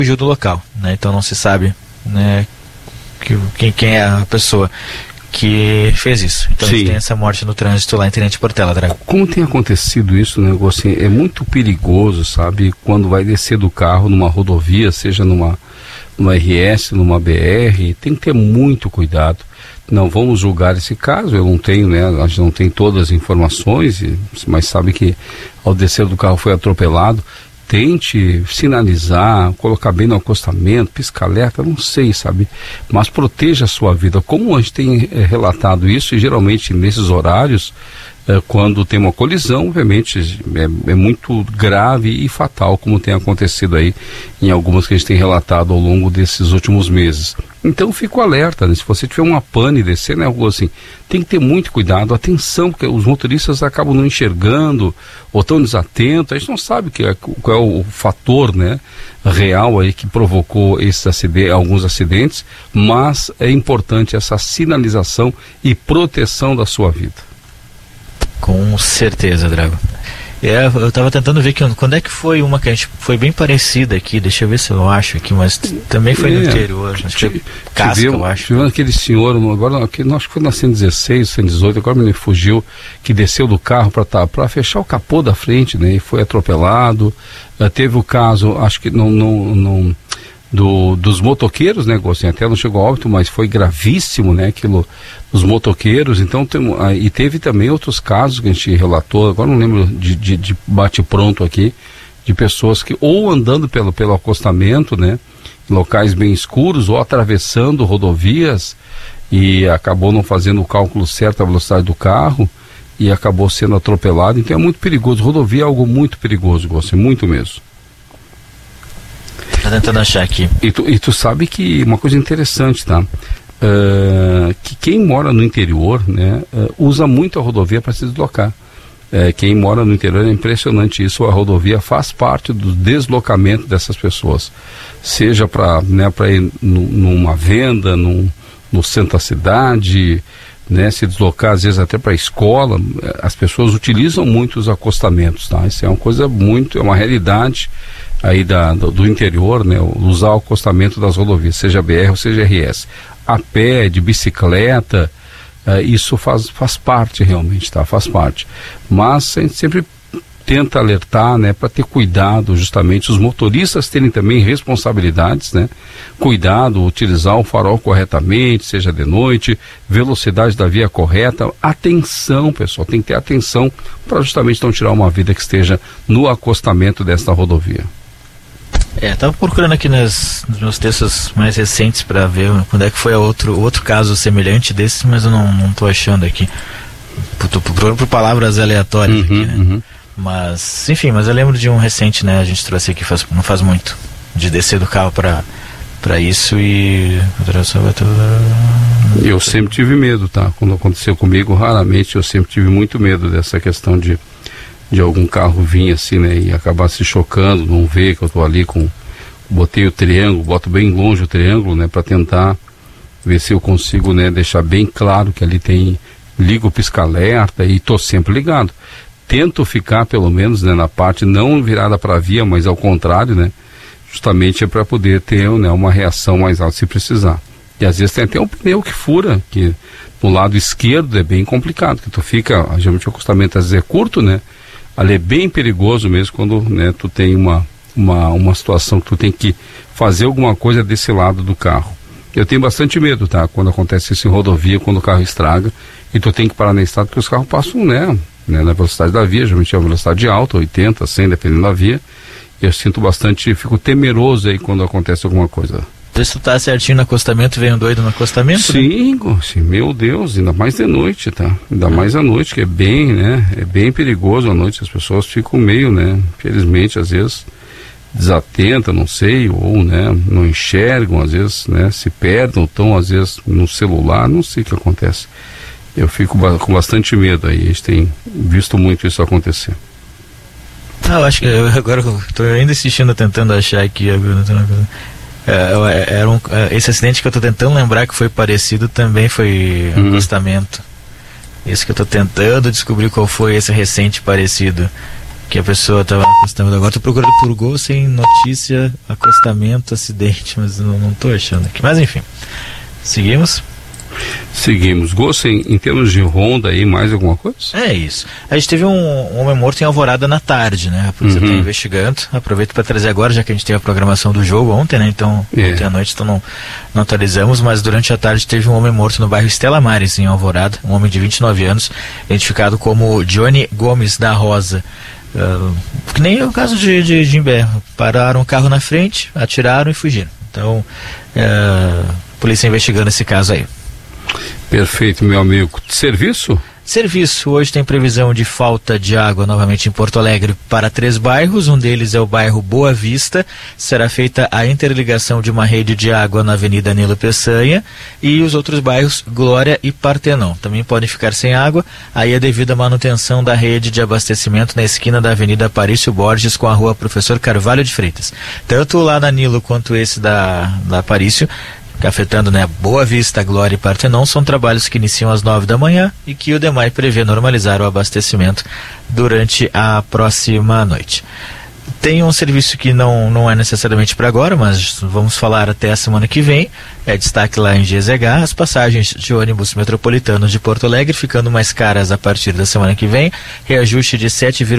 fugiu do local, né? Então não se sabe, né, quem é a pessoa que fez isso. Então a gente tem essa morte no trânsito lá em Tenente Portela, Drago. Como tem acontecido isso, né, assim, é muito perigoso, sabe, quando vai descer do carro numa rodovia, seja numa RS, numa BR, tem que ter muito cuidado. Não vamos julgar esse caso, eu não tenho, né, a gente não tem todas as informações, mas sabe que ao descer do carro foi atropelado. Tente sinalizar, colocar bem no acostamento, pisca-alerta, não sei, sabe? Mas proteja a sua vida. Como a gente tem relatado isso, e geralmente nesses horários, quando tem uma colisão, obviamente é muito grave e fatal, como tem acontecido aí em algumas que a gente tem relatado ao longo desses últimos meses. Então fica alerta, né? Se você tiver uma pane descer, né, assim, tem que ter muito cuidado, atenção, porque os motoristas acabam não enxergando ou tão desatentos. A gente não sabe qual é o fator, né, real aí que provocou alguns acidentes, mas é importante essa sinalização e proteção da sua vida. Com certeza, Drago. Eu estava tentando ver quando é que foi uma que a gente foi bem parecida aqui, deixa eu ver se eu acho aqui, mas também foi no interior, acho que foi Casca, eu acho. Tivemos aquele senhor, agora, acho que foi na 116, 118, agora me fugiu, que desceu do carro para fechar o capô da frente, né, e foi atropelado. Teve o caso, acho que dos motoqueiros, né, Gostinho, até não chegou ao óbito, mas foi gravíssimo, né, aquilo dos motoqueiros. Então e teve também outros casos que a gente relatou, agora não lembro de bate-pronto aqui, de pessoas que ou andando pelo acostamento, né, em locais bem escuros, ou atravessando rodovias e acabou não fazendo o cálculo certo da velocidade do carro e acabou sendo atropelado. Então é muito perigoso, rodovia é algo muito perigoso, Gostinho, muito mesmo. Tá tentando achar aqui. E tu sabe que uma coisa interessante, tá? Que quem mora no interior, né, usa muito a rodovia para se deslocar. Quem mora no interior, é impressionante isso, a rodovia faz parte do deslocamento dessas pessoas. Seja para ir numa venda, no centro da cidade, né, se deslocar às vezes até para a escola. As pessoas utilizam muito os acostamentos, tá? Isso é uma coisa é uma realidade aí do interior, né, usar o acostamento das rodovias, seja BR ou seja RS, a pé, de bicicleta, isso faz parte realmente, tá? Faz parte. Mas a gente sempre tenta alertar, né, para ter cuidado, justamente, os motoristas terem também responsabilidades, né? Cuidado, utilizar o farol corretamente, seja de noite, velocidade da via correta, atenção, pessoal, tem que ter atenção para justamente não tirar uma vida que esteja no acostamento desta rodovia. Estava procurando aqui nos meus textos mais recentes para ver quando é que foi outro caso semelhante desse, mas eu não estou achando aqui. Estou procurando por palavras aleatórias aqui, né? Mas, enfim, mas eu lembro de um recente, né? A gente trouxe aqui não faz muito, de descer do carro para isso e... Eu sempre tive medo, tá? Quando aconteceu comigo, raramente eu sempre tive muito medo dessa questão de algum carro vir assim, né, e acabar se chocando, não ver que eu tô ali botei o triângulo, boto bem longe o triângulo, né, para tentar ver se eu consigo, né, deixar bem claro que ali ligo o pisca-alerta e tô sempre ligado. Tento ficar pelo menos, né, na parte não virada para a via, mas ao contrário, né, justamente é para poder ter, né, uma reação mais alta se precisar. E às vezes tem até um pneu que fura, que no lado esquerdo é bem complicado, que tu fica, geralmente o acostamento às vezes é curto, né, ali é bem perigoso mesmo quando, né, tu tem uma situação que tu tem que fazer alguma coisa desse lado do carro. Eu tenho bastante medo, tá? Quando acontece isso em rodovia, quando o carro estraga e tu tem que parar na estrada, porque os carros passam, né, na velocidade da via, geralmente é uma velocidade alta, 80, 100, dependendo da via. Eu fico temeroso aí quando acontece alguma coisa. Se tu tá certinho no acostamento, vem um doido no acostamento? Sim, né? Sim, meu Deus, ainda mais de noite, tá? Ainda mais à noite, que é bem, né? É bem perigoso à noite, as pessoas ficam meio, né? Infelizmente, às vezes, desatentas, não sei, ou, né? Não enxergam, às vezes, né? Se perdem, ou estão, às vezes, no celular, não sei o que acontece. Eu fico com bastante medo aí, a gente tem visto muito isso acontecer. Eu acho que agora eu tô ainda insistindo, tentando achar aqui esse acidente que eu estou tentando lembrar que foi parecido também foi um acostamento. Esse que eu estou tentando descobrir qual foi esse recente parecido. que a pessoa estava acostumada. Agora estou procurando por gol sem notícia, acostamento, acidente, mas não estou achando aqui. Mas enfim, seguimos. Gosto em termos de ronda aí, mais alguma coisa? É isso. A gente teve um homem morto em Alvorada na tarde, né? A polícia está investigando. Aproveito para trazer agora, já que a gente teve a programação do jogo ontem, né? Então, ontem à noite, então não atualizamos, mas durante a tarde teve um homem morto no bairro Estela Maris, em Alvorada, um homem de 29 anos, identificado como Johnny Gomes da Rosa. Que nem o caso de Imbé. Pararam o carro na frente, atiraram e fugiram. Então, a polícia investigando esse caso aí. Perfeito, meu amigo. Serviço? Serviço. Hoje tem previsão de falta de água novamente em Porto Alegre para 3 bairros. Um deles é o bairro Boa Vista. Será feita a interligação de uma rede de água na Avenida Nilo Peçanha. E os outros bairros, Glória e Partenon, também podem ficar sem água. Aí é devido à manutenção da rede de abastecimento na esquina da Avenida Aparício Borges com a Rua Professor Carvalho de Freitas. Tanto lá na Nilo quanto esse da Aparício, afetando, né, Boa Vista, Glória e Partenon, são trabalhos que iniciam às 9 da manhã e que o DEMAI prevê normalizar o abastecimento durante a próxima noite. Tem um serviço que não é necessariamente para agora, mas vamos falar até a semana que vem. É destaque lá em GZH, as passagens de ônibus metropolitanos de Porto Alegre ficando mais caras a partir da semana que vem. Reajuste de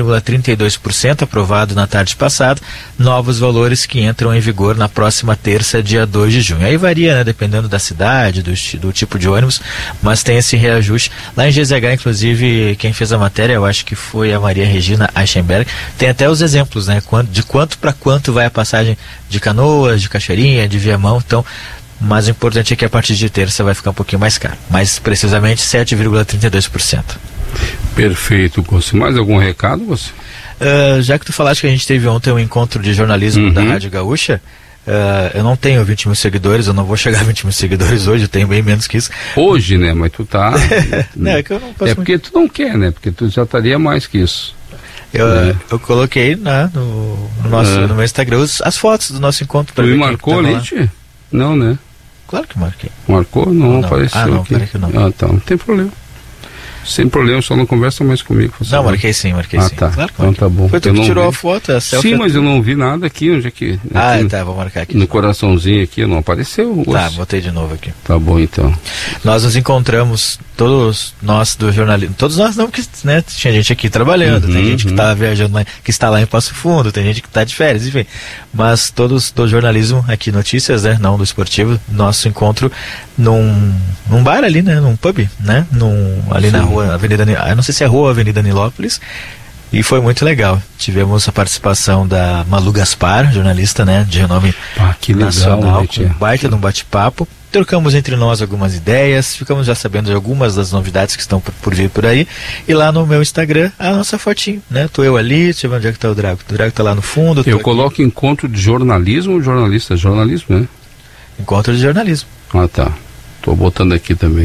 7,32% aprovado na tarde passada. Novos valores que entram em vigor na próxima terça, dia 2 de junho. Aí varia, né, dependendo da cidade, do tipo de ônibus, mas tem esse reajuste. Lá em GZH, inclusive, quem fez a matéria, eu acho que foi a Maria Regina Eichenberg, tem até os exemplos, né, de quanto para quanto vai a passagem de Canoas, de Cachoeirinha, de Viamão. Então, mas o importante é que a partir de terça vai ficar um pouquinho mais caro, mais precisamente 7,32%. Perfeito, Gossi. Mais algum recado, Gossi? Já que tu falaste que a gente teve ontem um encontro de jornalismo da Rádio Gaúcha, eu não tenho 20 mil seguidores, eu não vou chegar a 20 mil seguidores hoje, eu tenho bem menos que isso. Hoje, né? Mas tu tá... É que eu não posso... porque tu não quer, né? Porque tu já estaria mais que isso. Eu coloquei, né, no meu Instagram as fotos do nosso encontro. Tu me marcou ali, Tchê? Não, né? Claro que marquei. Marcou? Não apareceu aqui. Não. Tá, não tem problema. Sem problema, só não conversa mais comigo. Não, marquei sim. Tá. Claro que então tá bom. Foi tu que tirou a foto, a selfie? Sim, mas eu não vi nada aqui, onde é que... Aqui, tá, vou marcar aqui. No coraçãozinho aqui, não apareceu. Tá, botei de novo aqui. Tá bom, então. Nós nos encontramos, todos nós do jornalismo, todos nós não, porque, né, tinha gente aqui trabalhando, tem gente que tá viajando lá, que está lá em Passo Fundo, tem gente que está de férias, enfim. Mas todos do jornalismo, aqui notícias, né, não do esportivo, nosso encontro num bar ali, né, num pub, né, ali na rua, Avenida, eu não sei se é rua ou Avenida Nilópolis, e foi muito legal. Tivemos a participação da Malu Gaspar, jornalista, né, de renome nacional, com um baita de um bate-papo. Trocamos entre nós algumas ideias, ficamos já sabendo de algumas das novidades que estão por vir por aí. E lá no meu Instagram, a nossa fotinho, né? Tô eu ali, deixa eu ver onde é que tá o Drago. O Drago tá lá no fundo. Eu coloco aqui. Encontro de jornalismo ou jornalista? Jornalismo, né? Encontro de jornalismo. Ah, tá. Tô botando aqui também.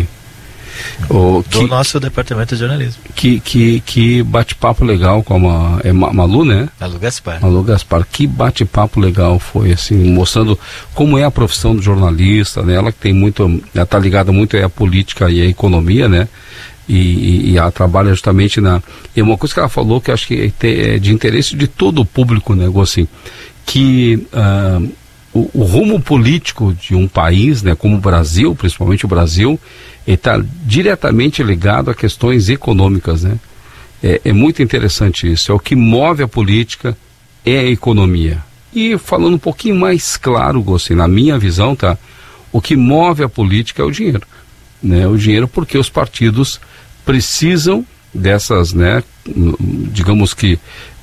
Do nosso departamento de jornalismo. Que bate-papo legal com a Malu, né? Malu Gaspar. Malu Gaspar. Que bate-papo legal foi, assim, mostrando como é a profissão do jornalista, né? Ela que tem muito, ela tá ligada muito à política e à economia, né? E ela trabalha justamente e uma coisa que ela falou que eu acho que é de interesse de todo o público, né, assim, que o rumo político de um país, né, como o Brasil, principalmente o Brasil, está diretamente ligado a questões econômicas, né? É muito interessante isso. É o que move a política, é a economia. E falando um pouquinho mais claro, assim, na minha visão, tá? O que move a política é o dinheiro, né? O dinheiro porque os partidos precisam dessas, né, digamos que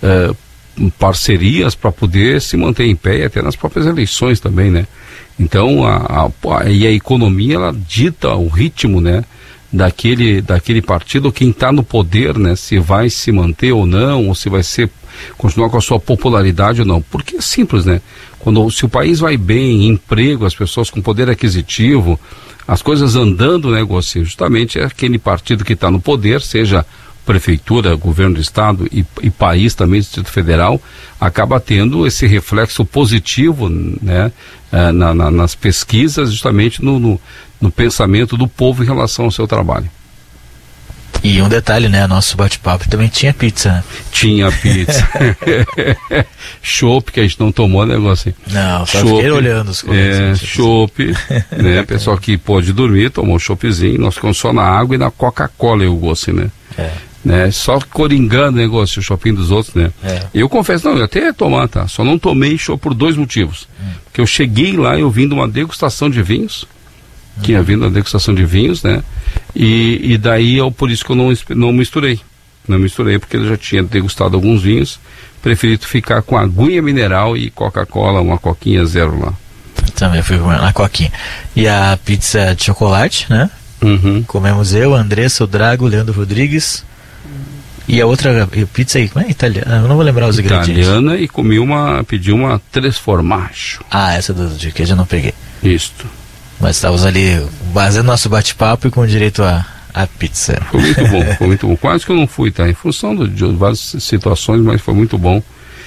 parcerias para poder se manter em pé e até nas próprias eleições também, né? Então a economia, ela dita o ritmo, né, daquele partido, quem está no poder, né, se vai se manter ou não, ou se vai continuar com a sua popularidade ou não. Porque é simples, né? Se o país vai bem, emprego, as pessoas com poder aquisitivo, as coisas andando, né, justamente é aquele partido que está no poder, seja prefeitura, governo do estado e país também, Distrito Federal, acaba tendo esse reflexo positivo, né, nas pesquisas, justamente no pensamento do povo em relação ao seu trabalho. E um detalhe, né? Nosso bate-papo também tinha pizza, né? Tinha pizza. Chopp, que a gente não tomou, negócio assim. Não, só fiquei olhando os comentários. Chopp, né? Pessoal que pôde dormir, tomou um choppzinho, nós ficamos só na água e na Coca-Cola, eu gosto, né? Né? Só coringando o negócio, o shopping dos outros, né? Eu confesso, não, eu até ia tomar, tá? Só não tomei chopp por 2 motivos. Porque eu cheguei lá, eu vim de uma degustação de vinhos, tinha vindo uma degustação de vinhos, né? E daí, por isso que eu não misturei. Não misturei, porque eu já tinha degustado alguns vinhos, preferi ficar com aguinha mineral e Coca-Cola, uma coquinha zero lá. Também fui na coquinha. E a pizza de chocolate, né? Comemos eu, Andressa, o Drago, Leandro Rodrigues. E a outra pizza aí, como é? Italiana? Eu não vou lembrar os ingredientes. Italiana, e pedi uma tres formaggio. Essa de queijo eu não peguei. Isto. Mas estávamos ali fazendo nosso bate-papo e com direito a pizza. Foi muito bom, foi muito bom. Quase que eu não fui, tá? Em função de várias situações, mas foi muito bom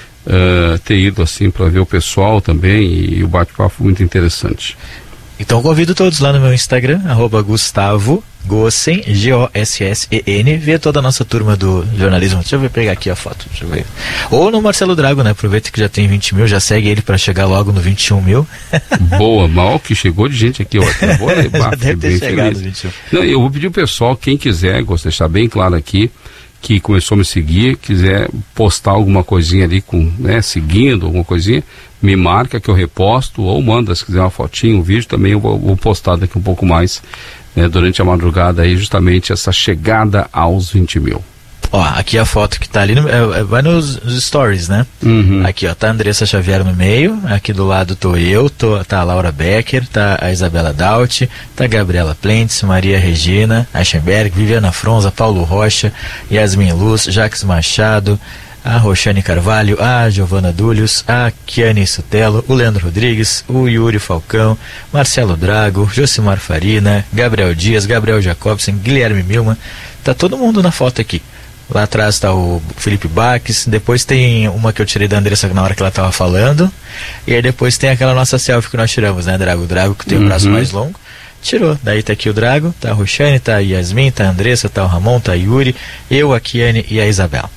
ter ido assim para ver o pessoal também, e o bate-papo foi muito interessante. Então convido todos lá no meu Instagram, @Gustavo Gossen, Gossen, ver toda a nossa turma do jornalismo. Deixa eu pegar aqui a foto, deixa eu ver. Ou no Marcelo Drago, né? Aproveita que já tem 20 mil, já segue ele para chegar logo no 21 mil. Boa, mal que chegou de gente aqui, ó. Já deve ter chegado no 21. Não, eu vou pedir o pessoal, quem quiser, gosto de deixar bem claro aqui, que começou a me seguir, quiser postar alguma coisinha ali, seguindo alguma coisinha, me marca que eu reposto, ou manda, se quiser uma fotinha, um vídeo, também eu vou postar daqui um pouco mais, né, durante a madrugada aí, justamente essa chegada aos 20 mil. Ó, aqui a foto que tá ali, vai nos stories, né? Aqui, ó, tá a Andressa Xavier no meio, aqui do lado tô eu, tá a Laura Becker, tá a Isabela Daut, tá a Gabriela Plentes, Maria Regina Eichenberg, Viviana Fronza, Paulo Rocha, Yasmin Luz, Jacques Machado, a Roxane Carvalho, a Giovana Dúlios, a Kiane Sutelo, o Leandro Rodrigues, o Yuri Falcão, Marcelo Drago, Josimar Farina, Gabriel Dias, Gabriel Jacobsen, Guilherme Milman, tá todo mundo na foto aqui. Lá atrás está o Felipe Baques, depois tem uma que eu tirei da Andressa na hora que ela estava falando, e aí depois tem aquela nossa selfie que nós tiramos, né, Drago? O Drago que tem o braço mais longo, tirou. Daí tá aqui o Drago, tá a Roxane, tá a Yasmin, tá a Andressa, tá o Ramon, tá a Yuri, eu, a Kiane e a Isabela.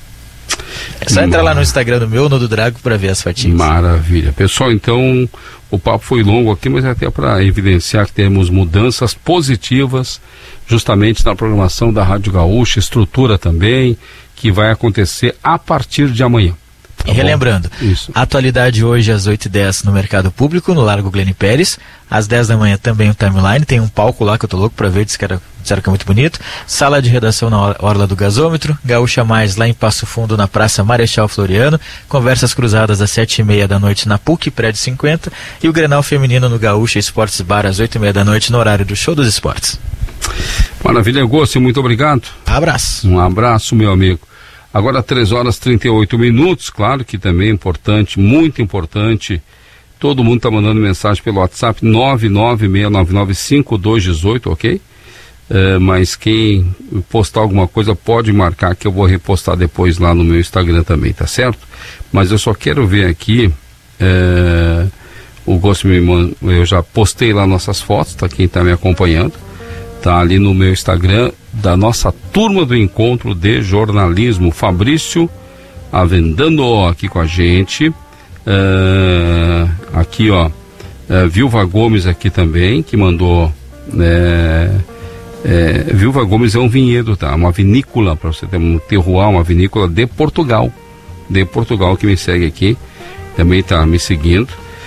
É só entrar lá no Instagram do meu, no do Drago, para ver as fotinhas. Maravilha. Pessoal, então, o papo foi longo aqui, mas até para evidenciar que temos mudanças positivas justamente na programação da Rádio Gaúcha, estrutura também, que vai acontecer a partir de amanhã. E relembrando, atualidade hoje às 8h10 no Mercado Público, no Largo Glênio Pérez, às 10 da manhã também o Timeline, tem um palco lá que eu tô louco pra ver, disseram que é muito bonito, sala de redação na Orla do Gasômetro, Gaúcha Mais lá em Passo Fundo na Praça Marechal Floriano, conversas cruzadas às 7h30 da noite na PUC, prédio 50, e o Grenal Feminino no Gaúcha Esportes Bar às 8h30 da noite no horário do Show dos Esportes. Maravilha, Gosto, muito obrigado. Abraço. Um abraço, meu amigo. Agora 3h38, claro que também é importante, muito importante, todo mundo está mandando mensagem pelo WhatsApp 996995218, ok? Mas quem postar alguma coisa pode marcar que eu vou repostar depois lá no meu Instagram também, tá certo? Mas eu só quero ver aqui, o Gosto eu já postei lá nossas fotos, tá? Quem está me acompanhando, tá ali no meu Instagram, da nossa turma do encontro de jornalismo, Fabrício Avendano aqui com a gente, aqui ó, Vilva Gomes aqui também, que mandou, Vilva Gomes é um vinhedo, tá? Uma vinícola, para você ter um terroir, uma vinícola de Portugal, que me segue aqui, também tá me seguindo.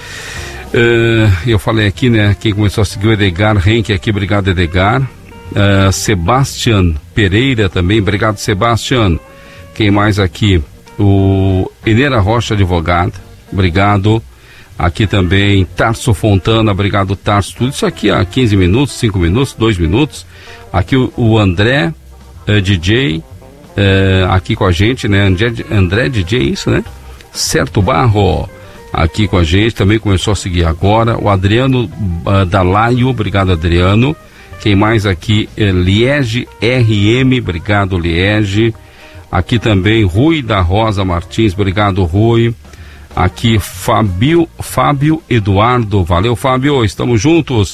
Eu falei aqui, né, quem começou a seguir o Edgar Henke aqui, obrigado Edgar. Sebastian Pereira também, obrigado Sebastian. Quem mais aqui? O Enera Rocha Advogado, obrigado. Aqui também Tarso Fontana, obrigado Tarso. Tudo isso aqui há 15 minutos, 5 minutos, 2 minutos. Aqui o André DJ aqui com a gente, né? André DJ, isso, né? Certo Barro aqui com a gente, também começou a seguir agora. O Adriano Dalaio, obrigado Adriano. Quem mais aqui? Liege RM, obrigado Liege. Aqui também Rui da Rosa Martins, obrigado Rui. Aqui Fábio Eduardo, valeu Fábio, estamos juntos.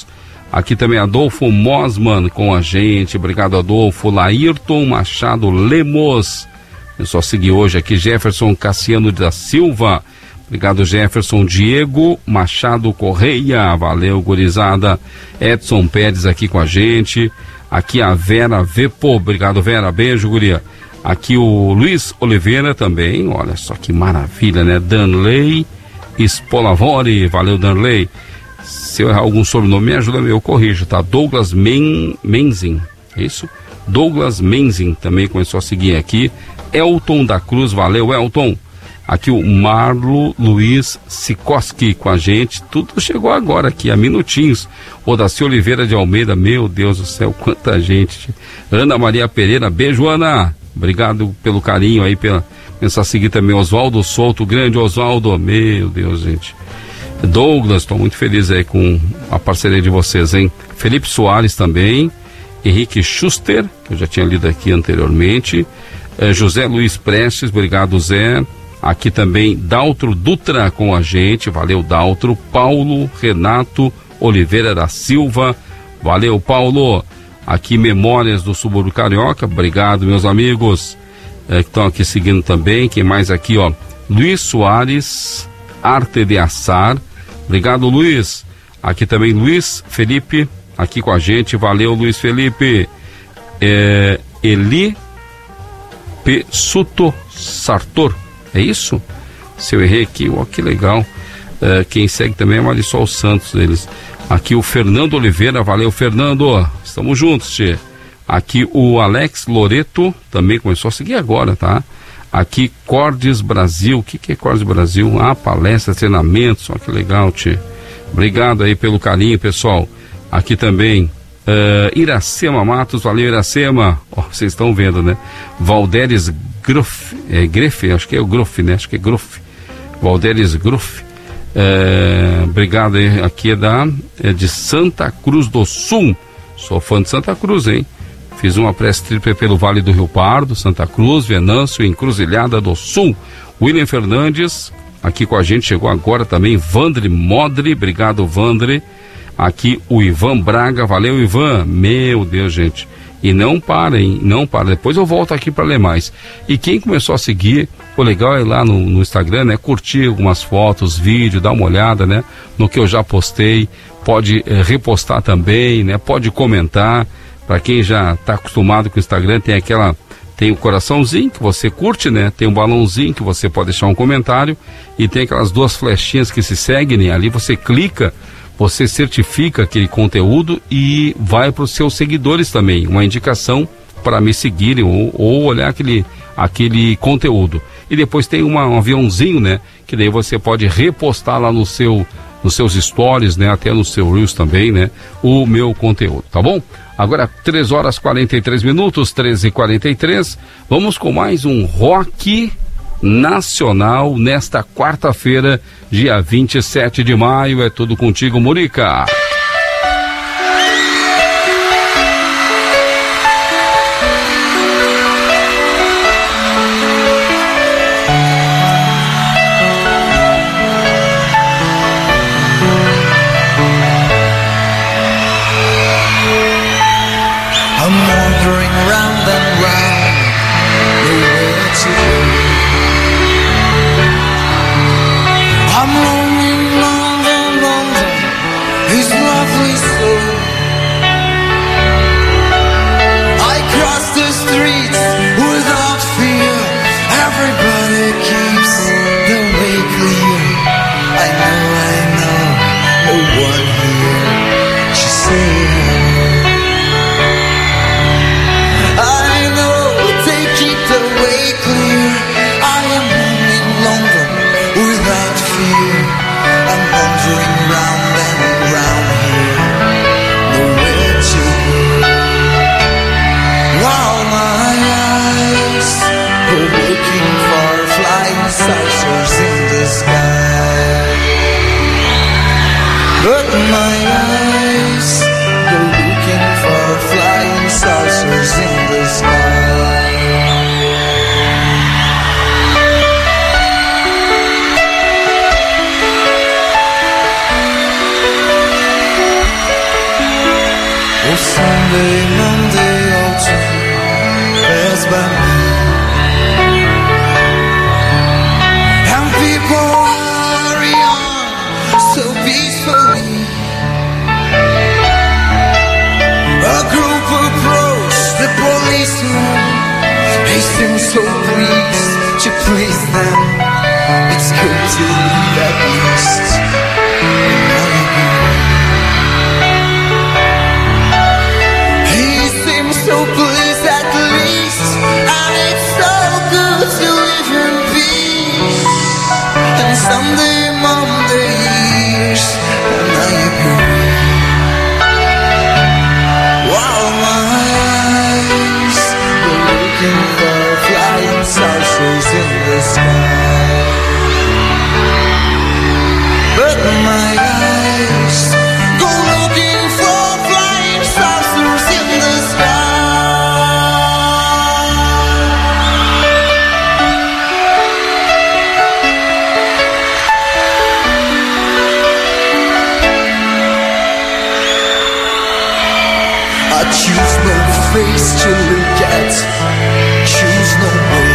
Aqui também Adolfo Mosman com a gente, obrigado Adolfo. Laírton Machado Lemos, eu só segui hoje aqui. Jefferson Cassiano da Silva, obrigado Jefferson. Diego Machado Correia, valeu gurizada. Edson Pérez aqui com a gente. Aqui a Vera Vepo, obrigado Vera, beijo guria. Aqui o Luiz Oliveira também, olha só que maravilha, né? Danley Spolavori, valeu Danley. Se eu errar algum sobrenome, me ajuda, eu corrijo, tá? Douglas Menzin, é isso? Douglas Menzin também começou a seguir aqui. Elton da Cruz, valeu Elton. Aqui o Marlo Luiz Sikoski com a gente, tudo chegou agora aqui, há minutinhos. Odaci Oliveira de Almeida, meu Deus do céu, quanta gente. Ana Maria Pereira, beijo Ana, obrigado pelo carinho aí, começar a seguir também Oswaldo Souto, grande Oswaldo, meu Deus gente. Douglas, estou muito feliz aí com a parceria de vocês, hein? Felipe Soares também, Henrique Schuster, que eu já tinha lido aqui anteriormente, José Luiz Prestes, obrigado Zé. Aqui também Daltro Dutra com a gente, valeu Daltro. Paulo Renato Oliveira da Silva, valeu Paulo. Aqui Memórias do Subúrbio Carioca, obrigado meus amigos que estão aqui seguindo também. Quem mais aqui, ó? Luiz Soares Arte de Assar, obrigado Luiz. Aqui também Luiz Felipe aqui com a gente, valeu Luiz Felipe. Eli P. Suto Sartor, é isso? Se eu errei aqui, ó, que legal. Quem segue também é Marisol Santos deles. Aqui o Fernando Oliveira, valeu Fernando, estamos juntos, tchê. Aqui o Alex Loreto também começou a seguir agora, tá? Aqui Cordes Brasil, o que é Cordes Brasil? Palestra, treinamentos, ó, que legal, tchê. Obrigado aí pelo carinho, pessoal. Aqui também Iracema Matos, valeu Iracema, ó, vocês estão vendo, né? Valderes Grefe, acho que é o Groff, né? Acho que é Groff, Valderes Groff, obrigado aí. Aqui é de Santa Cruz do Sul, sou fã de Santa Cruz, hein? Fiz uma prece tríplice pelo Vale do Rio Pardo, Santa Cruz, Venâncio, Encruzilhada do Sul. William Fernandes, aqui com a gente, chegou agora também. Vandre Modri, obrigado Vandre. Aqui o Ivan Braga, valeu Ivan, meu Deus gente. E não para, hein, não para, depois eu volto aqui para ler mais. E quem começou a seguir, o legal é ir lá no Instagram, né, curtir algumas fotos, vídeo, dar uma olhada, né, no que eu já postei, pode repostar também, né, pode comentar. Para quem já está acostumado com o Instagram, tem o coraçãozinho que você curte, né? Tem um balãozinho que você pode deixar um comentário e tem aquelas duas flechinhas que se seguem, né? Ali você clica, você certifica aquele conteúdo e vai para os seus seguidores também, uma indicação para me seguirem ou olhar aquele conteúdo. E depois tem um aviãozinho, né? Que daí você pode repostar lá nos seus stories, né? Até no seu Reels também, né? O meu conteúdo, tá bom? Agora 3h43, 13h43, vamos com mais um Rock Nacional nesta quarta-feira, dia 27 de maio, é tudo contigo, Murica. Sunday, Monday, or two pass by me, and people hurry on so peacefully. A group approached the policeman. He seemed so pleased to please them. It's good to leave at least. So pleased at least, and it's so good to live in peace. And Sunday, Monday years, and now you're gone. While my eyes go looking for flying saucers in the sky, but my eyes go looking for flying saucers in the sky. Choose no face to look at, choose no way.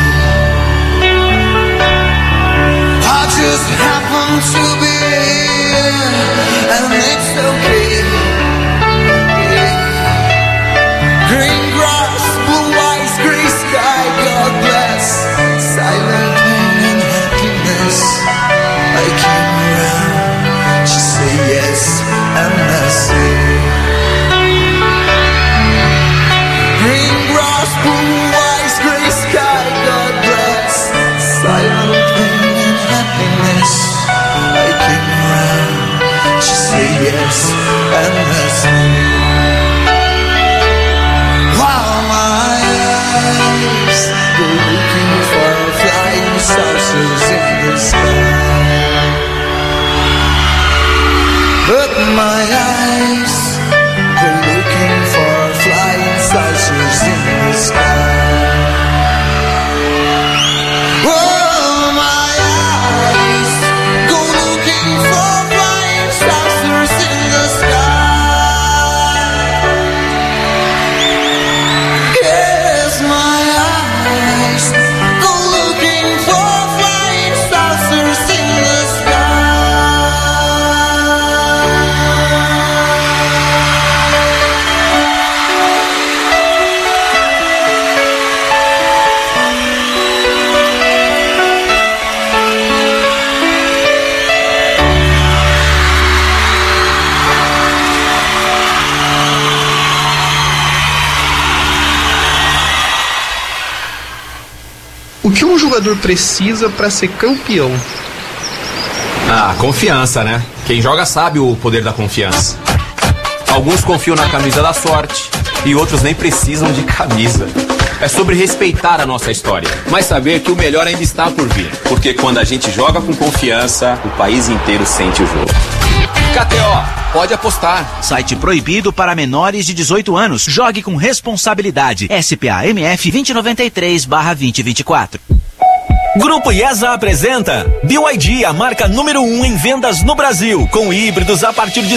I just happen to be here, and it's okay. Yeah. Green grass, blue eyes, gray sky, God bless. Silent pain and happiness. I came around to say yes, and I say green grass, blue eyes, gray sky, God bless. Silent pain and happiness. I came around to say yes, and that's me. While my eyes go looking for flying saucers in the sky, but my eyes go looking for flying saucers in the sky. Oh, my eyes go looking for flying saucers in the sky. Yes, my eyes go looking for flying saucers in the sky. O que um jogador precisa para ser campeão? Ah, confiança, né? Quem joga sabe o poder da confiança. Alguns confiam na camisa da sorte e outros nem precisam de camisa. É sobre respeitar a nossa história, mas saber que o melhor ainda está por vir. Porque quando a gente joga com confiança, o país inteiro sente o jogo. KTO, pode apostar. Site proibido para menores de 18 anos. Jogue com responsabilidade. SPA-MF 2093/2024. Grupo IESA apresenta BYD, a marca número 1 em vendas no Brasil, com híbridos a partir de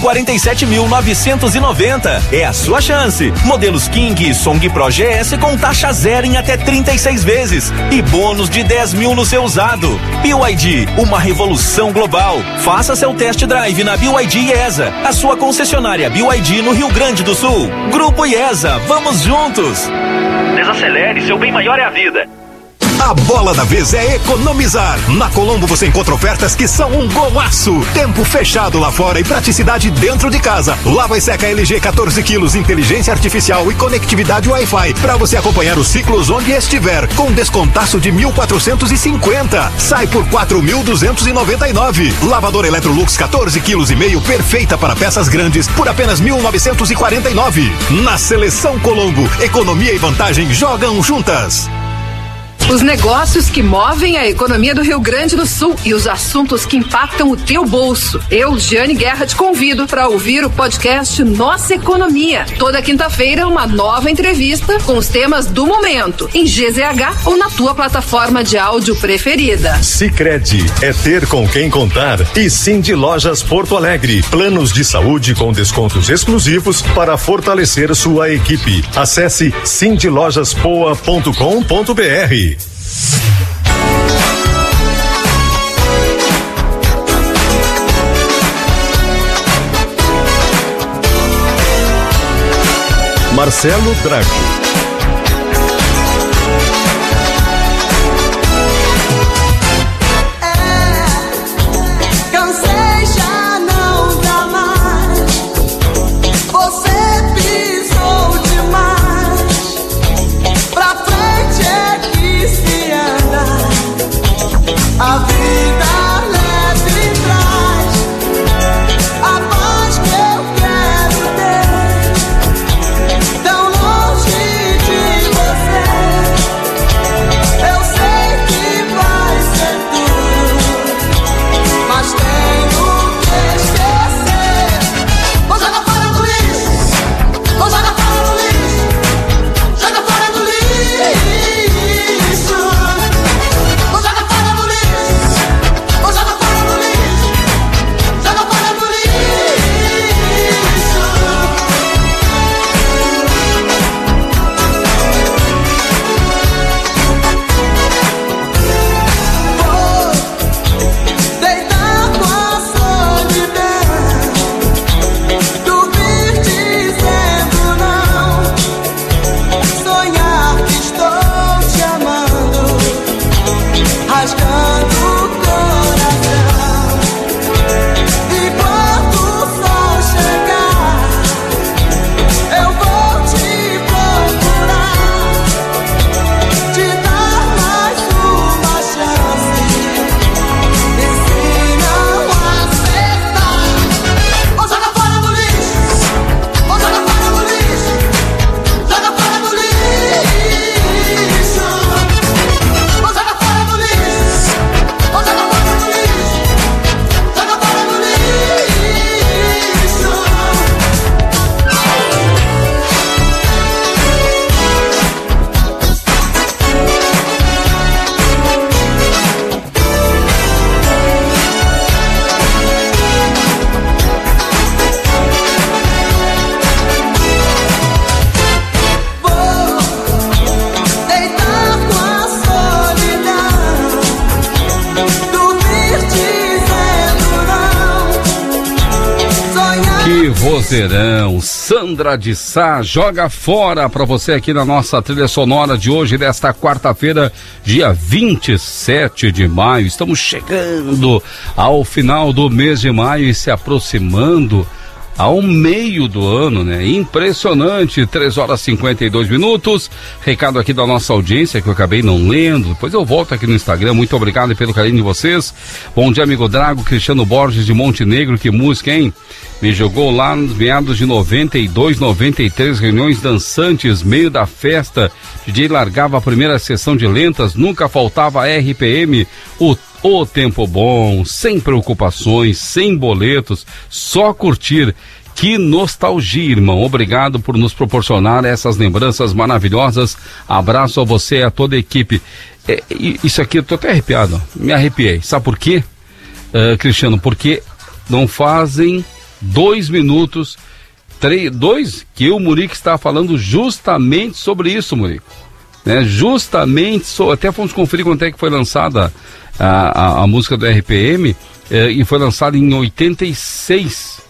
147.990. É a sua chance. Modelos King e Song Pro GS com taxa zero em até 36 vezes e bônus de 10 mil no seu usado. BYD, uma revolução global. Faça seu test drive na BYD IESA, a sua concessionária BYD no Rio Grande do Sul. Grupo IESA, vamos juntos. Desacelere, seu bem maior é a vida. A bola da vez é economizar. Na Colombo você encontra ofertas que são um golaço. Tempo fechado lá fora e praticidade dentro de casa. Lava e seca LG 14 quilos, inteligência artificial e conectividade Wi-Fi para você acompanhar os ciclos onde estiver, com descontaço de 1.450. Sai por 4.299. Lavadora Electrolux 14 quilos e meio, perfeita para peças grandes, por apenas 1.949. Na Seleção Colombo, economia e vantagem jogam juntas. Os negócios que movem a economia do Rio Grande do Sul e os assuntos que impactam o teu bolso. Eu, Giane Guerra, te convido para ouvir o podcast Nossa Economia. Toda quinta-feira, uma nova entrevista com os temas do momento, em GZH ou na tua plataforma de áudio preferida. Sicredi é ter com quem contar. E Cindy Lojas Porto Alegre. Planos de saúde com descontos exclusivos para fortalecer sua equipe. Acesse cindylojaspoa.com.br. Marcelo Drago. A vida leve traz a paz que eu quero ter, tão longe de você. Eu sei que vai ser tudo, mas tenho que esquecer. Vou jogar fora do lixo, vou jogar fora do lixo, joga fora do lixo. Vou jogar fora do lixo. Vozeirão, Sandra de Sá, joga fora para você aqui na nossa trilha sonora de hoje, desta quarta-feira, dia 27 de maio. Estamos chegando ao final do mês de maio e se aproximando ao meio do ano, né? Impressionante, 3h52. Recado aqui da nossa audiência que eu acabei não lendo, depois eu volto aqui no Instagram. Muito obrigado pelo carinho de vocês. Bom dia, amigo Drago. Cristiano Borges de Montenegro, que música, hein? Me jogou lá nos meados de 92, 93, reuniões dançantes, meio da festa. DJ largava a primeira sessão de lentas, nunca faltava RPM. O tempo bom, sem preocupações, sem boletos, só curtir. Que nostalgia, irmão. Obrigado por nos proporcionar essas lembranças maravilhosas. Abraço a você e a toda a equipe. Isso aqui, eu tô até arrepiado, me arrepiei. Sabe por quê, Cristiano? Porque não fazem 2 minutos, 2, que o Murico está falando justamente sobre isso, Murico. Né? Justamente, até fomos conferir quando é que foi lançada a música do RPM, e foi lançada em 86.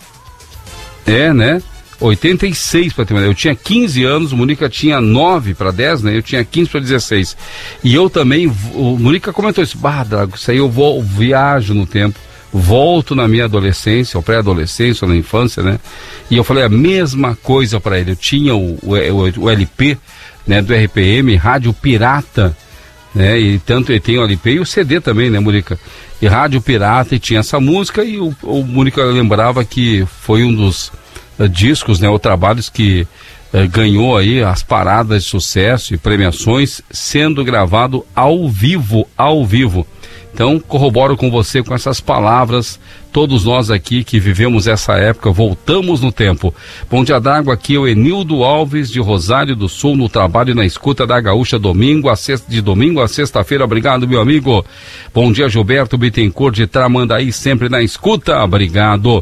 Né? 86, para ter uma ideia. Eu tinha 15 anos, o Murica tinha 9 para 10, né? Eu tinha 15 para 16. E eu também, o Murica comentou isso, Drago, isso aí eu viajo no tempo, volto na minha adolescência, ou pré-adolescência, ou na infância, né? E eu falei a mesma coisa para ele. Eu tinha o LP, né, do RPM, Rádio Pirata, né? E tanto ele tem o LP e o CD também, né, Murica? E Rádio Pirata, e tinha essa música, e o Murica lembrava que foi um dos discos, né, ou trabalhos que ganhou aí as paradas de sucesso e premiações sendo gravado ao vivo. Então, corroboro com você com essas palavras, todos nós aqui que vivemos essa época, voltamos no tempo. Bom dia, Drago, aqui é o Enildo Alves, de Rosário do Sul, no trabalho e na escuta da Gaúcha, de domingo a sexta-feira. Obrigado, meu amigo. Bom dia, Gilberto Bittencourt, de Tramandaí, sempre na escuta. Obrigado.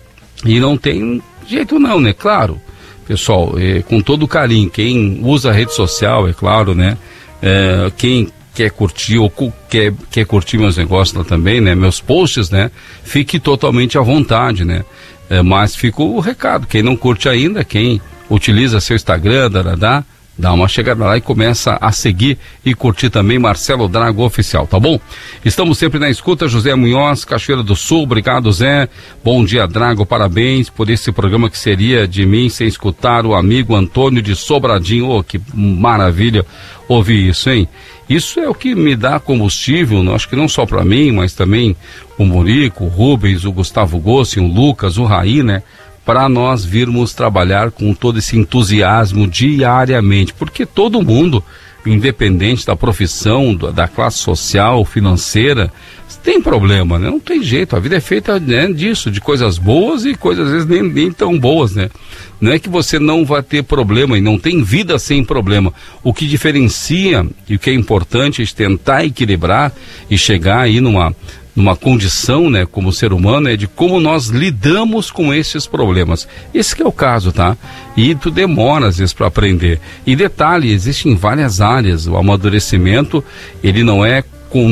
E não tem jeito não, né? Claro, pessoal, com todo carinho, quem usa a rede social, é claro, né? Quem quer curtir ou quer curtir meus negócios lá também, né? Meus posts, né? Fique totalmente à vontade, né? Mas fica o recado, quem não curte ainda, quem utiliza seu Instagram, dá uma chegada lá e começa a seguir e curtir também Marcelo Drago Oficial, tá bom? Estamos sempre na escuta, José Munhoz, Cachoeira do Sul, obrigado, Zé. Bom dia, Drago, parabéns por esse programa que seria de mim sem escutar o amigo Antônio de Sobradinho. Oh, que maravilha ouvir isso, hein? Isso é o que me dá combustível, acho que não só para mim, mas também o Murico, o Rubens, o Gustavo Gossi, o Lucas, o Raí, né? Para nós virmos trabalhar com todo esse entusiasmo diariamente, porque todo mundo, independente da profissão, da classe social, financeira, tem problema, né? Não tem jeito, a vida é feita, né, disso, de coisas boas e coisas às vezes nem tão boas, né? Não é que você não vai ter problema e não tem vida sem problema. O que diferencia e o que é importante é tentar equilibrar e chegar aí numa condição, né, como ser humano, é de como nós lidamos com esses problemas. Esse que é o caso, tá? E tu demora às vezes para aprender. E detalhe, existem várias áreas. O amadurecimento, ele não é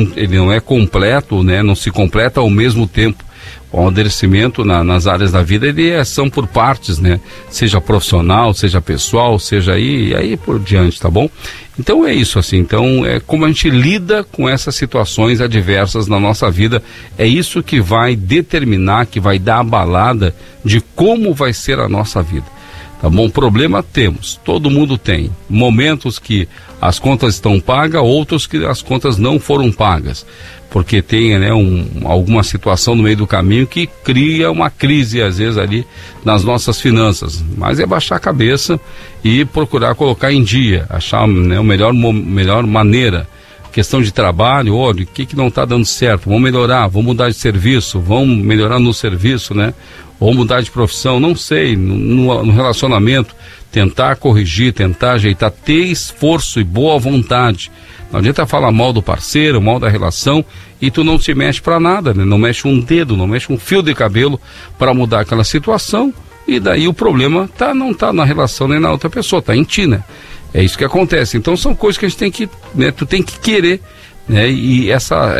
completo, né? Não se completa ao mesmo tempo. O amadurecimento nas áreas da vida, são por partes, né? Seja profissional, seja pessoal, seja aí por diante, tá bom? Então é isso, assim, então é como a gente lida com essas situações adversas na nossa vida, é isso que vai determinar, que vai dar a balada de como vai ser a nossa vida, tá bom? Problema temos, todo mundo tem, momentos que as contas estão pagas, outros que as contas não foram pagas, porque tem, né, alguma situação no meio do caminho que cria uma crise, às vezes, ali nas nossas finanças. Mas é baixar a cabeça e procurar colocar em dia, achar, né, a melhor maneira. Questão de trabalho, olha, o que não está dando certo, vamos melhorar, vamos mudar de serviço, vamos melhorar no serviço, né? Ou mudar de profissão, não sei, no relacionamento, tentar corrigir, tentar ajeitar, ter esforço e boa vontade. Não adianta falar mal do parceiro, mal da relação e tu não se mexe para nada, né? Não mexe um dedo, não mexe um fio de cabelo para mudar aquela situação e daí o problema não tá na relação nem na outra pessoa, tá em ti, né? É isso que acontece. Então são coisas que a gente tem que, né? Tu tem que querer, né? E essa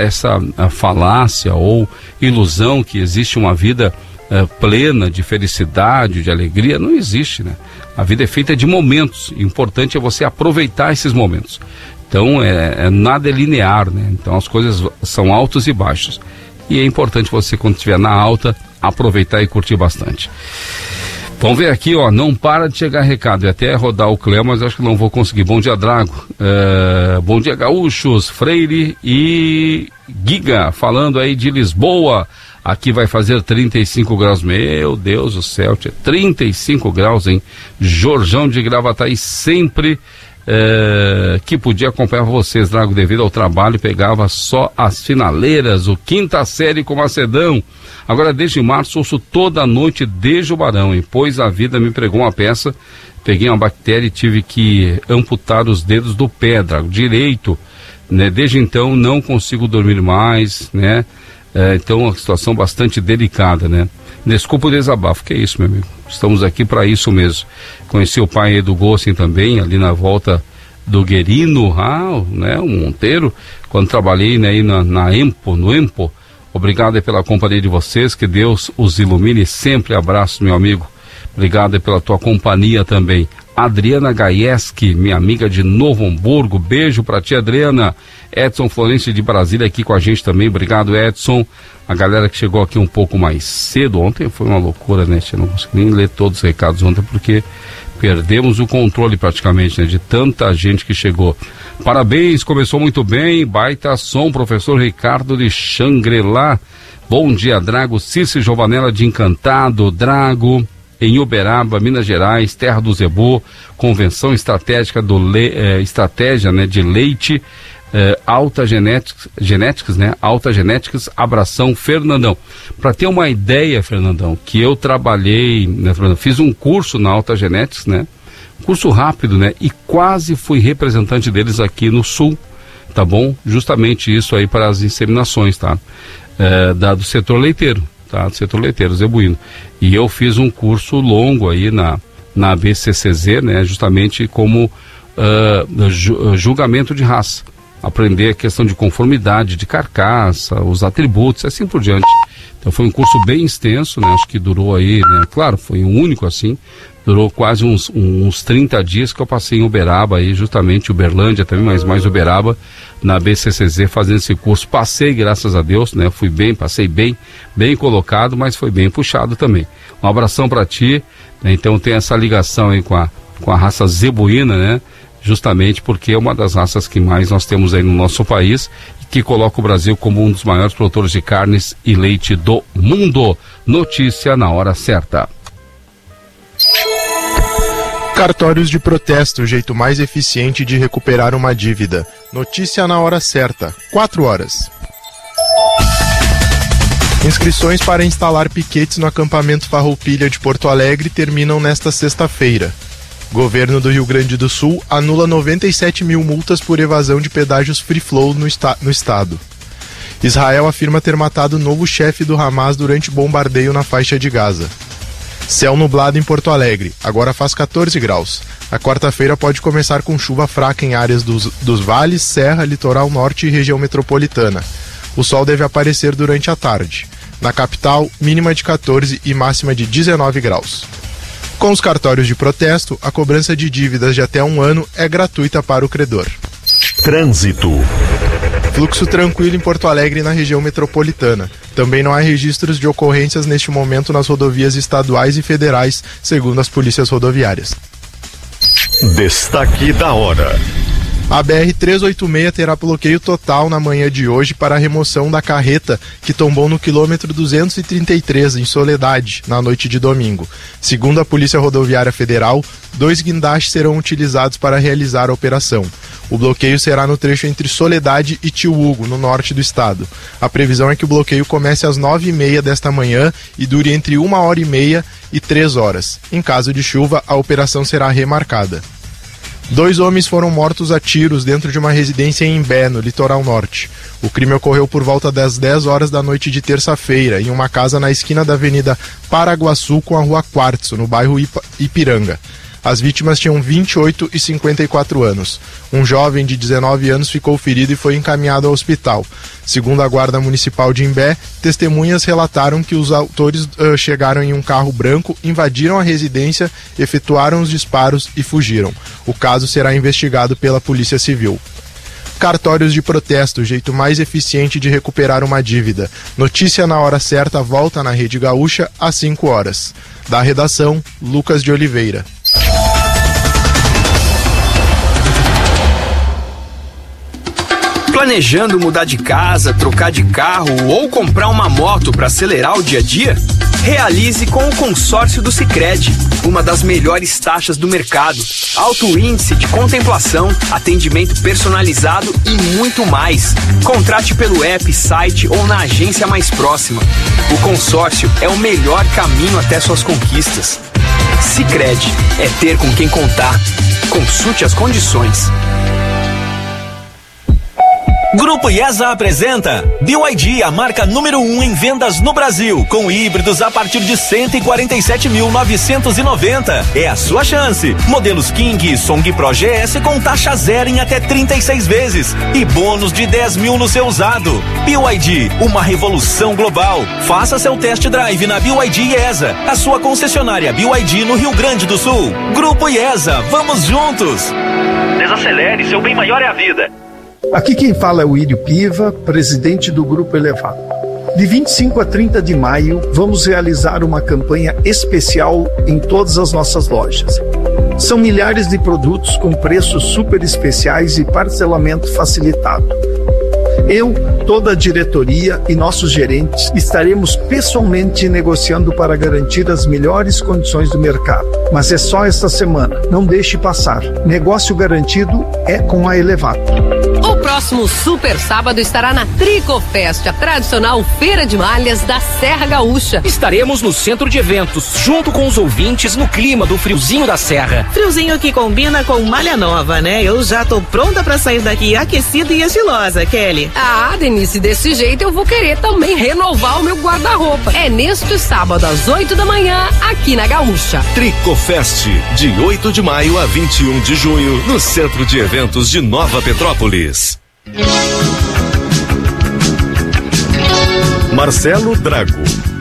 falácia ou ilusão que existe uma vida plena de felicidade, de alegria, não existe, né? A vida é feita de momentos, o importante é você aproveitar esses momentos. Então, nada é linear, né? Então, as coisas são altos e baixos. E é importante você, quando estiver na alta, aproveitar e curtir bastante. Vamos ver aqui, ó, não para de chegar recado. E até rodar o Cleo, mas acho que não vou conseguir. Bom dia, Drago. Bom dia, gaúchos, Freire e Giga, falando aí de Lisboa. Aqui vai fazer 35 graus. Meu Deus do céu, 35 graus, hein? Jorjão de Gravataí sempre... que podia acompanhar vocês, Drago, devido ao trabalho, pegava só as finaleiras, o quinta série com Macedão. Agora, desde março, ouço toda noite desde o Barão, e pois a vida me pregou uma peça, peguei uma bactéria e tive que amputar os dedos do pé, Drago, direito, né? Desde então não consigo dormir mais, né? Então, uma situação bastante delicada, né? Desculpa o desabafo, que é isso, meu amigo. Estamos aqui para isso mesmo. Conheci o pai do Gossin também, ali na volta do Guerino, né, o Monteiro, quando trabalhei, né, aí no Empo. Obrigado pela companhia de vocês, que Deus os ilumine sempre. Abraço, meu amigo. Obrigado pela tua companhia também. Adriana Gaieski, minha amiga de Novo Hamburgo, beijo pra ti, Adriana. Edson Florencio de Brasília aqui com a gente também, obrigado, Edson. A galera que chegou aqui um pouco mais cedo, ontem foi uma loucura, né? Eu não consegui nem ler todos os recados ontem, porque perdemos o controle praticamente, né? De tanta gente que chegou. Parabéns, começou muito bem, baita som, professor Ricardo de Xangri-Lá. Bom dia, Drago. Circe Giovanella de Encantado, Drago. em Uberaba, Minas Gerais, terra do Zebu, convenção estratégica estratégia, né, de leite, Alta Genéticas, né? Alta Genéticas, Abração, Fernandão. Para ter uma ideia, Fernandão, que eu trabalhei, né, fiz um curso na Alta Genéticas, né? Curso rápido, né? E quase fui representante deles aqui no Sul, tá bom? Justamente isso aí para as inseminações, tá? Do setor leiteiro, tá? Do setor leiteiro, zebuíno. E eu fiz um curso longo aí na BCCZ, né? Justamente como julgamento de raça. Aprender a questão de conformidade, de carcaça, os atributos, assim por diante. Então foi um curso bem extenso, né? Acho que durou aí, né? Claro, foi um único assim, durou quase uns 30 dias que eu passei em Uberaba aí, justamente Uberlândia também, mas mais Uberaba, na BCCZ fazendo esse curso. Passei, graças a Deus, né? Passei bem colocado, mas foi bem puxado também. Um abração para ti, né? Então tem essa ligação aí com a raça zebuína, né? Justamente porque é uma das raças que mais nós temos aí no nosso país e que coloca o Brasil como um dos maiores produtores de carnes e leite do mundo. Notícia na hora certa. Cartórios de protesto, o jeito mais eficiente de recuperar uma dívida. Notícia na hora certa, 4 horas. Inscrições para instalar piquetes no acampamento Farroupilha de Porto Alegre terminam nesta sexta-feira. Governo do Rio Grande do Sul anula 97 mil multas por evasão de pedágios free flow no estado. Israel afirma ter matado o novo chefe do Hamas durante bombardeio na faixa de Gaza. Céu nublado em Porto Alegre, agora faz 14 graus. A quarta-feira pode começar com chuva fraca em áreas dos vales, serra, litoral norte e região metropolitana. O sol deve aparecer durante a tarde. Na capital, mínima de 14 e máxima de 19 graus. Com os cartórios de protesto, a cobrança de dívidas de até 1 ano é gratuita para o credor. Trânsito. Fluxo tranquilo em Porto Alegre e na região metropolitana. Também não há registros de ocorrências neste momento nas rodovias estaduais e federais, segundo as polícias rodoviárias. Destaque da hora. A BR-386 terá bloqueio total na manhã de hoje para a remoção da carreta que tombou no quilômetro 233, em Soledade, na noite de domingo. Segundo a Polícia Rodoviária Federal, 2 guindastes serão utilizados para realizar a operação. O bloqueio será no trecho entre Soledade e Tio Hugo, no norte do estado. A previsão é que o bloqueio comece às 9h30 desta manhã e dure entre 1h30 e 3 horas. Em caso de chuva, a operação será remarcada. 2 homens foram mortos a tiros dentro de uma residência em Imbé, no litoral norte. O crime ocorreu por volta das 10 horas da noite de terça-feira, em uma casa na esquina da Avenida Paraguaçu com a Rua Quartzo, no bairro Ipiranga. As vítimas tinham 28 e 54 anos. Um jovem de 19 anos ficou ferido e foi encaminhado ao hospital. Segundo a Guarda Municipal de Imbé, testemunhas relataram que os autores chegaram em um carro branco, invadiram a residência, efetuaram os disparos e fugiram. O caso será investigado pela Polícia Civil. Cartórios de protesto, o jeito mais eficiente de recuperar uma dívida. Notícia na hora certa volta na Rede Gaúcha às 5 horas. Da redação, Lucas de Oliveira. Planejando mudar de casa, trocar de carro ou comprar uma moto para acelerar o dia a dia? Realize com o consórcio do Sicredi, uma das melhores taxas do mercado, alto índice de contemplação, atendimento personalizado e muito mais. Contrate pelo app, site ou na agência mais próxima. O consórcio é o melhor caminho até suas conquistas. Sicredi é ter com quem contar. Consulte as condições. Grupo IESA apresenta BYD, a marca número 1 em vendas no Brasil, com híbridos a partir de 147.990. É a sua chance. Modelos King e Song Pro GS com taxa zero em até 36 vezes e bônus de 10 mil no seu usado. BYD, uma revolução global. Faça seu test drive na BYD IESA, a sua concessionária BYD no Rio Grande do Sul. Grupo IESA, vamos juntos. Desacelere, seu bem maior é a vida. Aqui quem fala é o Írio Piva, presidente do Grupo Elevado. De 25 a 30 de maio, vamos realizar uma campanha especial em todas as nossas lojas. São milhares de produtos com preços super especiais e parcelamento facilitado. Eu, toda a diretoria e nossos gerentes estaremos pessoalmente negociando para garantir as melhores condições do mercado. Mas é só esta semana. Não deixe passar. Negócio garantido é com a Elevato. O próximo Super Sábado estará na Tricofest, a tradicional feira de malhas da Serra Gaúcha. Estaremos no centro de eventos, junto com os ouvintes no clima do friozinho da Serra. Friozinho que combina com malha nova, né? Eu já tô pronta pra sair daqui aquecida e estilosa, Kelly. Ah, Denise, desse jeito eu vou querer também renovar o meu guarda-roupa. É neste sábado às 8 da manhã, aqui na Gaúcha. Tricofest, de 8 de maio a 21 de junho, no centro de eventos de Nova Petrópolis. Marcelo Drago.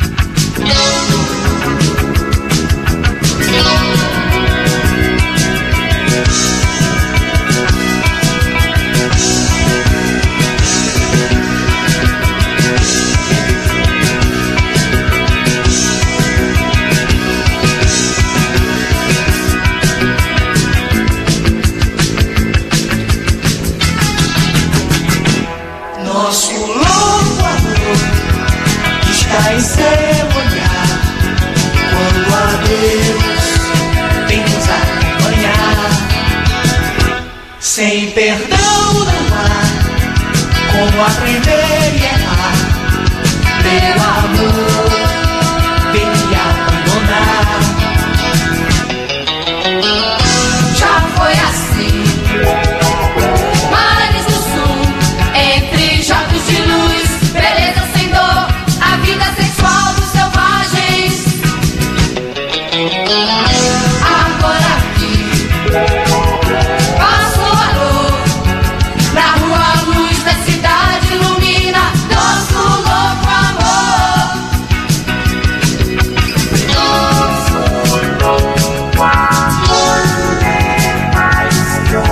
Nosso louco amor está em seu olhar, quando a Deus vem nos acompanhar. Sem perdão não há como aprender e errar. Meu amor vem me abandonar. Já foi assim, mares do sul, entre jogos de luz, beleza sem dor, a vida sexual dos selvagens. Agora aqui, passou a luz, na rua a luz da cidade ilumina nosso louco amor. Nosso louco amor é mais que um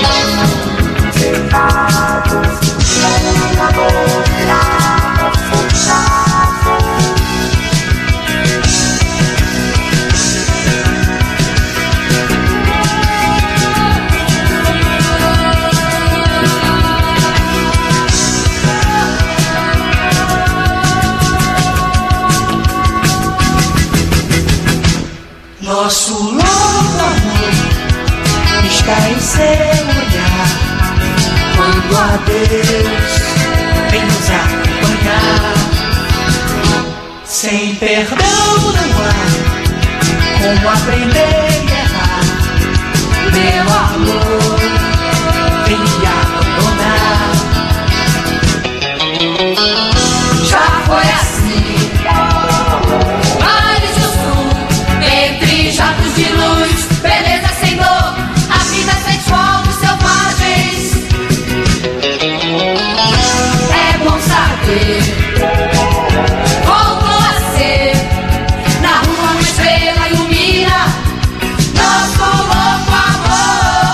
Nosso louco amor está em seu olhar, quando a Deus vem nos acompanhar. Sem perdão não há como aprender e errar. Meu amor vem me abandonar. Já foi assim, mares do sul, entre jatos de luz, beleza sem dor, a vida sexual dos selvagens. É bom saber, voltou a ser, na rua uma estrela ilumina nosso louco amor.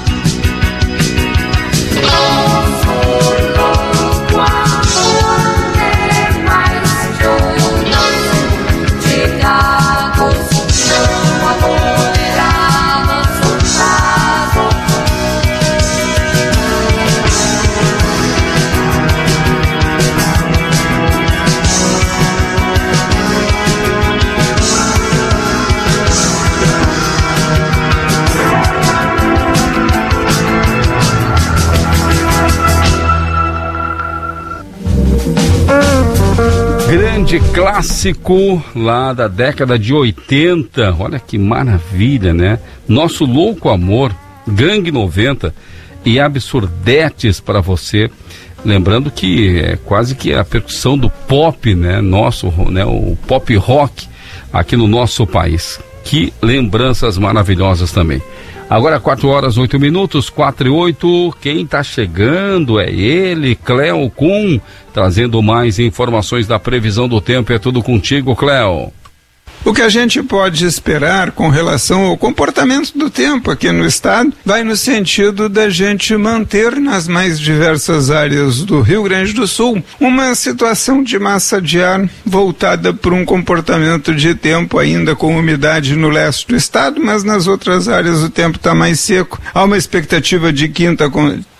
Nosso louco amor é mais que um de gatos, não apoderá nosso caso. Grande clássico lá da década de 80, olha que maravilha, né? Nosso Louco Amor, Gangue 90 e Absurdetes para você. Lembrando que é quase que a percussão do pop, né? Nosso, né? O pop rock aqui no nosso país. Que lembranças maravilhosas também. Agora 4 horas 8 minutos, 4 e 8, quem tá chegando é ele, Cléo Kuhn, trazendo mais informações da previsão do tempo. É tudo contigo, Cléo. O que a gente pode esperar com relação ao comportamento do tempo aqui no estado vai no sentido da gente manter nas mais diversas áreas do Rio Grande do Sul uma situação de massa de ar voltada para um comportamento de tempo ainda com umidade no leste do estado, mas nas outras áreas o tempo está mais seco. Há uma expectativa de quinta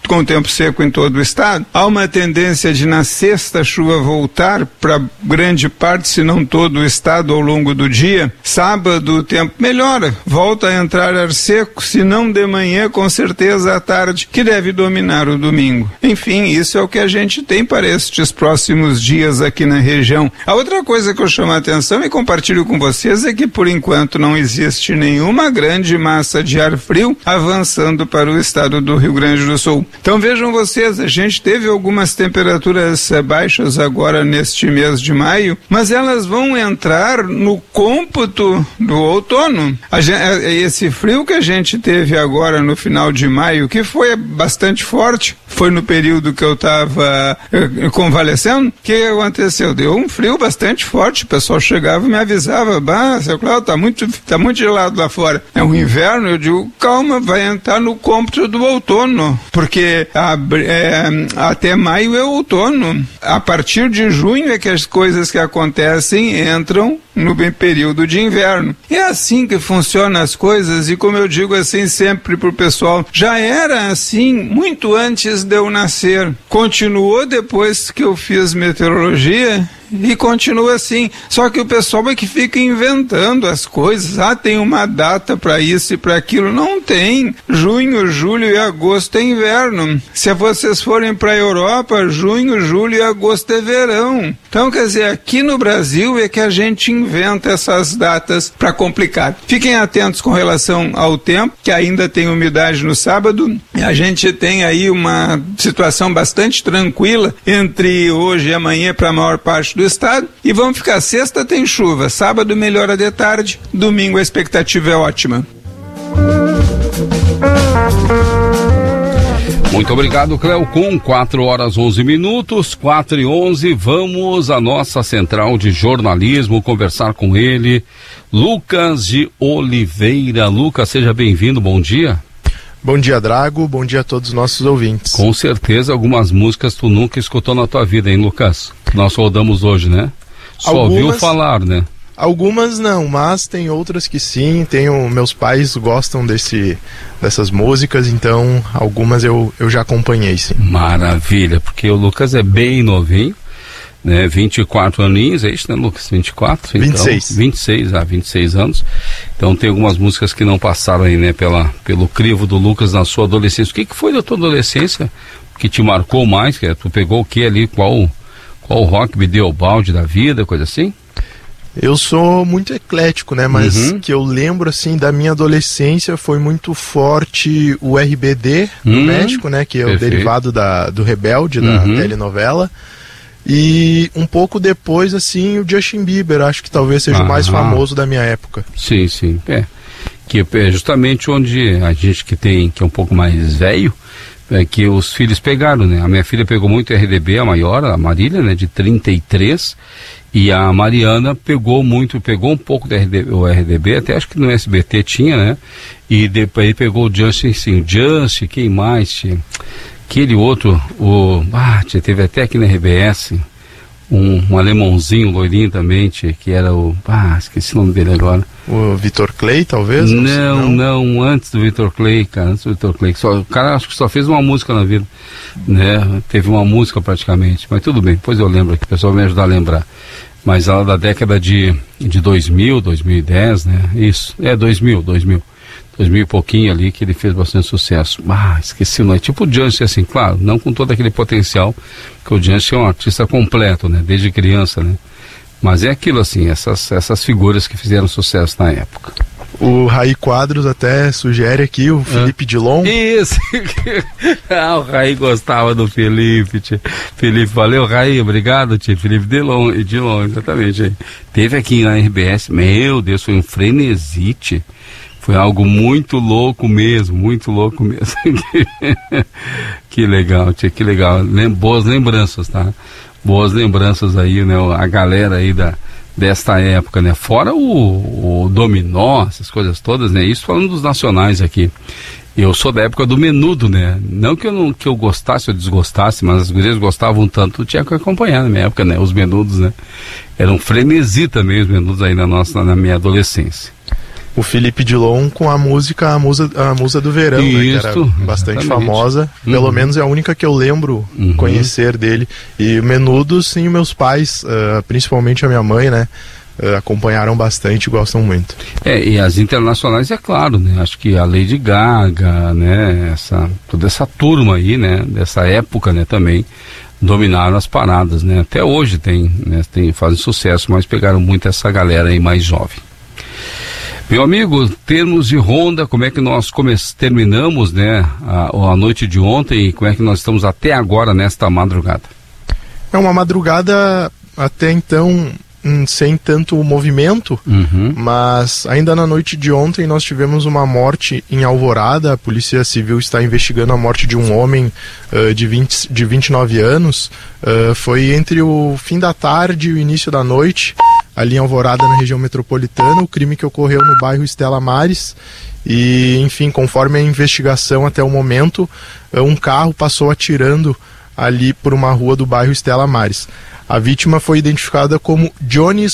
com o tempo seco em todo o estado. Há uma tendência de na sexta a chuva voltar para grande parte, se não todo o estado ao longo do dia. Sábado o tempo melhora, volta a entrar ar seco, se não de manhã, com certeza à tarde, que deve dominar o domingo. Enfim, isso é o que a gente tem para estes próximos dias aqui na região. A outra coisa que eu chamo a atenção e compartilho com vocês é que por enquanto não existe nenhuma grande massa de ar frio avançando para o estado do Rio Grande do Sul. Então vejam vocês, a gente teve algumas temperaturas baixas agora neste mês de maio, mas elas vão entrar no cômputo do outono. Esse frio que a gente teve agora no final de maio, que foi bastante forte, foi no período que eu estava convalescendo, o que aconteceu? Deu um frio bastante forte, o pessoal chegava e me avisava, seu Cláudio, tá muito gelado lá fora. É um inverno, eu digo, calma, vai entrar no cômputo do outono, porque até maio é outono. A partir de junho é que as coisas que acontecem entram no período de inverno. É assim que funcionam as coisas, e como eu digo assim sempre pro pessoal, já era assim muito antes de eu nascer. Continuou depois que eu fiz meteorologia e continua assim. Só que o pessoal é que fica inventando as coisas. Tem uma data para isso e para aquilo. Não tem. Junho, julho e agosto é inverno. Se vocês forem para a Europa, junho, julho e agosto é verão. Então, quer dizer, aqui no Brasil é que a gente inventa essas datas para complicar. Fiquem atentos com relação ao tempo, que ainda tem umidade no sábado. A gente tem aí uma situação bastante tranquila entre hoje e amanhã para a maior parte do estado, e vamos ficar, sexta tem chuva, sábado melhora de tarde, domingo a expectativa é ótima. Muito obrigado, Cleocum. 4h11, 4h11, vamos à nossa central de jornalismo conversar com ele, Lucas de Oliveira. Lucas, seja bem-vindo, bom dia. Bom dia, Drago, bom dia a todos os nossos ouvintes. Com certeza algumas músicas tu nunca escutou na tua vida, hein, Lucas? Nós rodamos hoje, né? Só ouviu falar, né? Algumas não, mas tem outras que sim. Meus pais gostam dessas músicas, então algumas eu já acompanhei, sim. Maravilha, porque o Lucas é bem novinho, né? 24 aninhos, é isso, né, Lucas? 24? 26. Então, 26 anos. Então tem algumas músicas que não passaram aí, né, pelo crivo do Lucas na sua adolescência. O que foi da tua adolescência que te marcou mais? Tu pegou o que ali? Qual rock me deu o balde da vida, coisa assim? Eu sou muito eclético, né? Mas que eu lembro, assim, da minha adolescência foi muito forte o RBD no México, né? Que é o derivado do Rebelde, da telenovela. E um pouco depois, assim, o Justin Bieber, acho que talvez seja o mais famoso da minha época. Sim, sim. Que é justamente onde a gente que é um pouco mais velho, que os filhos pegaram, né? A minha filha pegou muito RDB, a maior, a Marília, né? De 33, e a Mariana pegou um pouco do RDB, até acho que no SBT tinha, né? E depois pegou o Justin, sim, o Justin, quem mais tinha? Aquele outro, teve até aqui na RBS, um alemãozinho, loirinho também, que era esqueci o nome dele agora. O Vitor Clay, talvez? Não, antes do Vitor Clay, cara, o cara acho que só fez uma música na vida, né? Teve uma música praticamente, mas tudo bem, depois eu lembro aqui, o pessoal vai me ajudar a lembrar. Mas ela da década de 2000, 2010, né? Isso, 2000 e pouquinho ali, que ele fez bastante sucesso. Esqueci o nome. Tipo o Jansen, assim, claro, não com todo aquele potencial, porque o Jansen é um artista completo, né? Desde criança, né? Mas é aquilo, assim, essas figuras que fizeram sucesso na época. O Raí Quadros até sugere aqui o Felipe Dilon. Isso! O Raí gostava do Felipe, tia. Felipe, valeu, Raí, obrigado, tia. Felipe Dilon, exatamente. Teve aqui na RBS, meu Deus, foi um frenesi, tia. Foi algo muito louco mesmo. Que legal, tia, que legal. Boas lembranças, tá? Boas lembranças aí, né? A galera aí desta época, né? Fora o dominó, essas coisas todas, né? Isso falando dos nacionais aqui. Eu sou da época do Menudo, né? Não que eu gostasse ou desgostasse, mas as gurias gostavam tanto, tinha que acompanhar na minha época, né? Os Menudos, né? Era um frenesi também os Menudos aí na minha adolescência. o Felipe Dilon com a música A Musa do Verão, né, que era bastante famosa. Pelo menos é a única que eu lembro conhecer dele. E Menudo, sim, meus pais, principalmente a minha mãe, né, acompanharam bastante e gostam muito. E as internacionais, é claro, né? Acho que a Lady Gaga, né? Toda essa turma aí, né? Dessa época, né? Também dominaram as paradas, né? Até hoje fazem sucesso, mas pegaram muito essa galera aí mais jovem. Meu amigo, termos de Honda, como é que nós terminamos, né? A noite de ontem e como é que nós estamos até agora nesta madrugada? É uma madrugada até então sem tanto movimento, mas ainda na noite de ontem nós tivemos uma morte em Alvorada. A Polícia Civil está investigando a morte de um homem de 29 anos. Foi entre o fim da tarde e o início da noite, ali em Alvorada, na região metropolitana. O crime que ocorreu no bairro Estela Maris. E, enfim, conforme a investigação até o momento, um carro passou atirando ali por uma rua do bairro Estela Maris. A vítima foi identificada como Johnny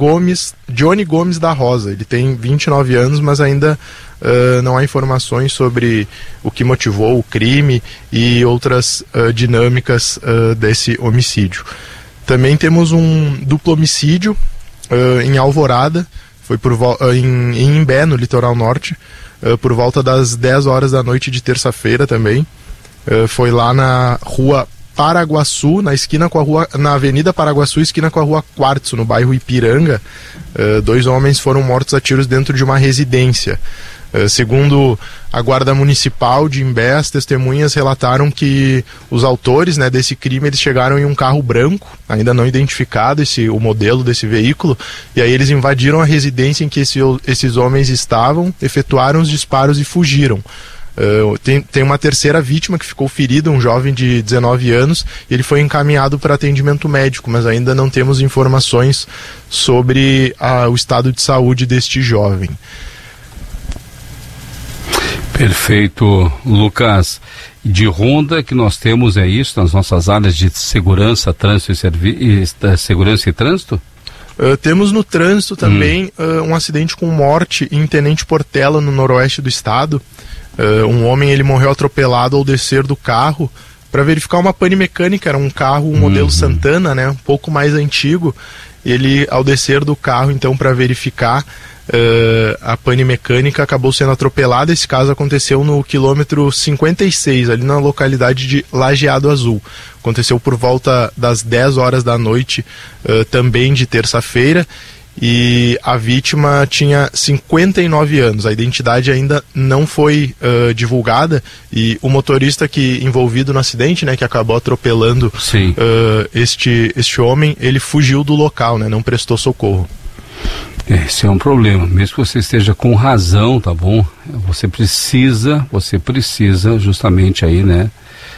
Gomes da Rosa. Ele tem 29 anos, mas ainda não há informações sobre o que motivou o crime e outras dinâmicas desse homicídio. Também temos um duplo homicídio em Alvorada, foi em Imbé, no litoral norte, por volta das 10 horas da noite de terça-feira também. Foi lá na rua Paraguaçu, na Avenida Paraguaçu, esquina com a rua Quartzo, no bairro Ipiranga. 2 homens foram mortos a tiros dentro de uma residência. Segundo a Guarda Municipal de Imbé, as testemunhas relataram que os autores, né, desse crime, eles chegaram em um carro branco, ainda não identificado o modelo desse veículo, e aí eles invadiram a residência em que esses homens estavam, efetuaram os disparos e fugiram. Tem uma terceira vítima que ficou ferida, um jovem de 19 anos, e ele foi encaminhado para atendimento médico, mas ainda não temos informações sobre o estado de saúde deste jovem. Perfeito, Lucas. De Honda que nós temos isso nas nossas áreas de segurança, trânsito segurança e trânsito? Temos no trânsito também um acidente com morte em Tenente Portela, no noroeste do estado. Um homem, ele morreu atropelado ao descer do carro para verificar uma pane mecânica. Era um carro, um modelo Santana, né, um pouco mais antigo. Ele, ao descer do carro, então, para verificar a pane mecânica, acabou sendo atropelado. Esse caso aconteceu no quilômetro 56, ali na localidade de Lajeado Azul. Aconteceu por volta das 10 horas da noite, também de terça-feira. E a vítima tinha 59 anos, a identidade ainda não foi divulgada, e o motorista envolvido no acidente, né, que acabou atropelando este homem, ele fugiu do local, né, não prestou socorro. Esse é um problema, mesmo que você esteja com razão, tá bom? Você precisa justamente aí, né,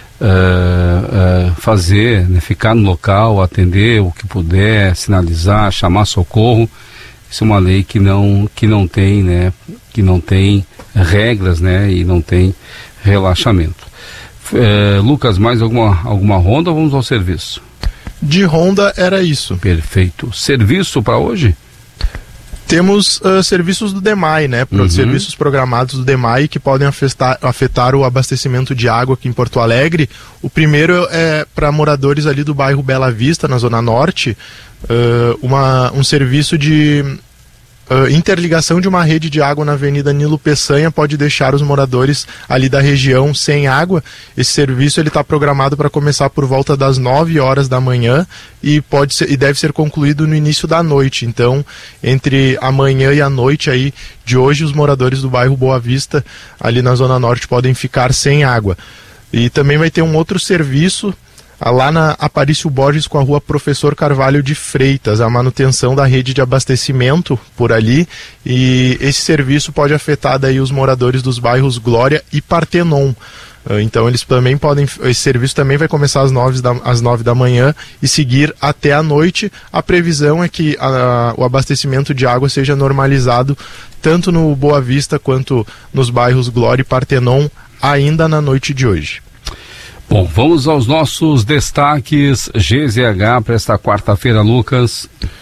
fazer, né, ficar no local, atender o que puder, sinalizar, chamar socorro. Isso é uma lei que não tem, né, que não tem regras, né, e não tem relaxamento. Lucas, mais alguma Honda ou vamos ao serviço? De Honda era isso. Perfeito. Serviço para hoje? Temos serviços do DEMAI, né? Serviços programados do DEMAI que podem afetar o abastecimento de água aqui em Porto Alegre. O primeiro é para moradores ali do bairro Bela Vista, na Zona Norte, um serviço de interligação de uma rede de água na Avenida Nilo Peçanha pode deixar os moradores ali da região sem água. Esse serviço está programado para começar por volta das 9 horas da manhã e deve ser concluído no início da noite. Então, entre a manhã e a noite aí de hoje, os moradores do bairro Boa Vista, ali na Zona Norte, podem ficar sem água. E também vai ter um outro serviço lá na Aparício Borges com a rua Professor Carvalho de Freitas, a manutenção da rede de abastecimento por ali, e esse serviço pode afetar daí os moradores dos bairros Glória e Partenon. Então esse serviço também vai começar às 9 da manhã e seguir até a noite. A previsão é que o abastecimento de água seja normalizado tanto no Boa Vista quanto nos bairros Glória e Partenon ainda na noite de hoje. Bom, vamos aos nossos destaques GZH para esta quarta-feira, Lucas.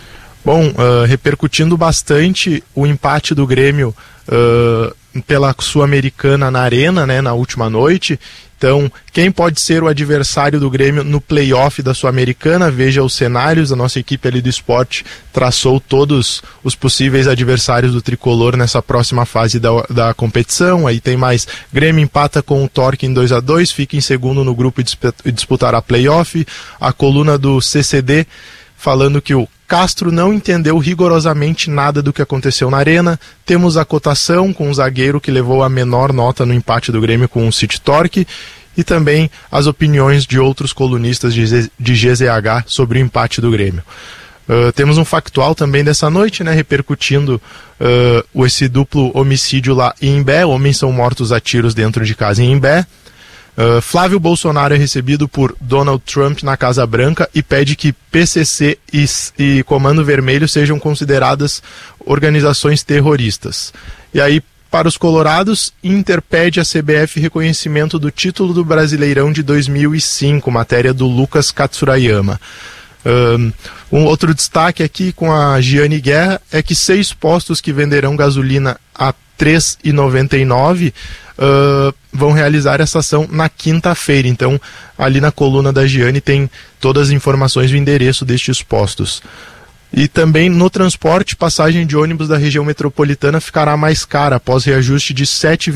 Bom, repercutindo bastante o empate do Grêmio pela Sul-Americana na Arena, né, na última noite. Então, quem pode ser o adversário do Grêmio no play-off da Sul-Americana? Veja os cenários, a nossa equipe ali do esporte traçou todos os possíveis adversários do Tricolor nessa próxima fase da competição. Aí tem mais: Grêmio empata com o Torque em 2-2, fica em segundo no grupo e disputará play-off. A coluna do CCD falando que o Castro não entendeu rigorosamente nada do que aconteceu na Arena. Temos a cotação com o zagueiro que levou a menor nota no empate do Grêmio com o City Torque, e também as opiniões de outros colunistas de GZH sobre o empate do Grêmio. Temos um factual também dessa noite, né, repercutindo esse duplo homicídio lá em Imbé. Homens são mortos a tiros dentro de casa em Imbé. Flávio Bolsonaro é recebido por Donald Trump na Casa Branca e pede que PCC e Comando Vermelho sejam consideradas organizações terroristas. E aí, para os colorados, Inter pede à CBF reconhecimento do título do Brasileirão de 2005, matéria do Lucas Katsurayama. Um outro destaque aqui com a Giane Guerra é que 6 postos que venderão gasolina a R$ 3,99 vão realizar essa ação na quinta-feira. Então, ali na coluna da Giane tem todas as informações do endereço destes postos. E também no transporte, passagem de ônibus da região metropolitana ficará mais cara após reajuste de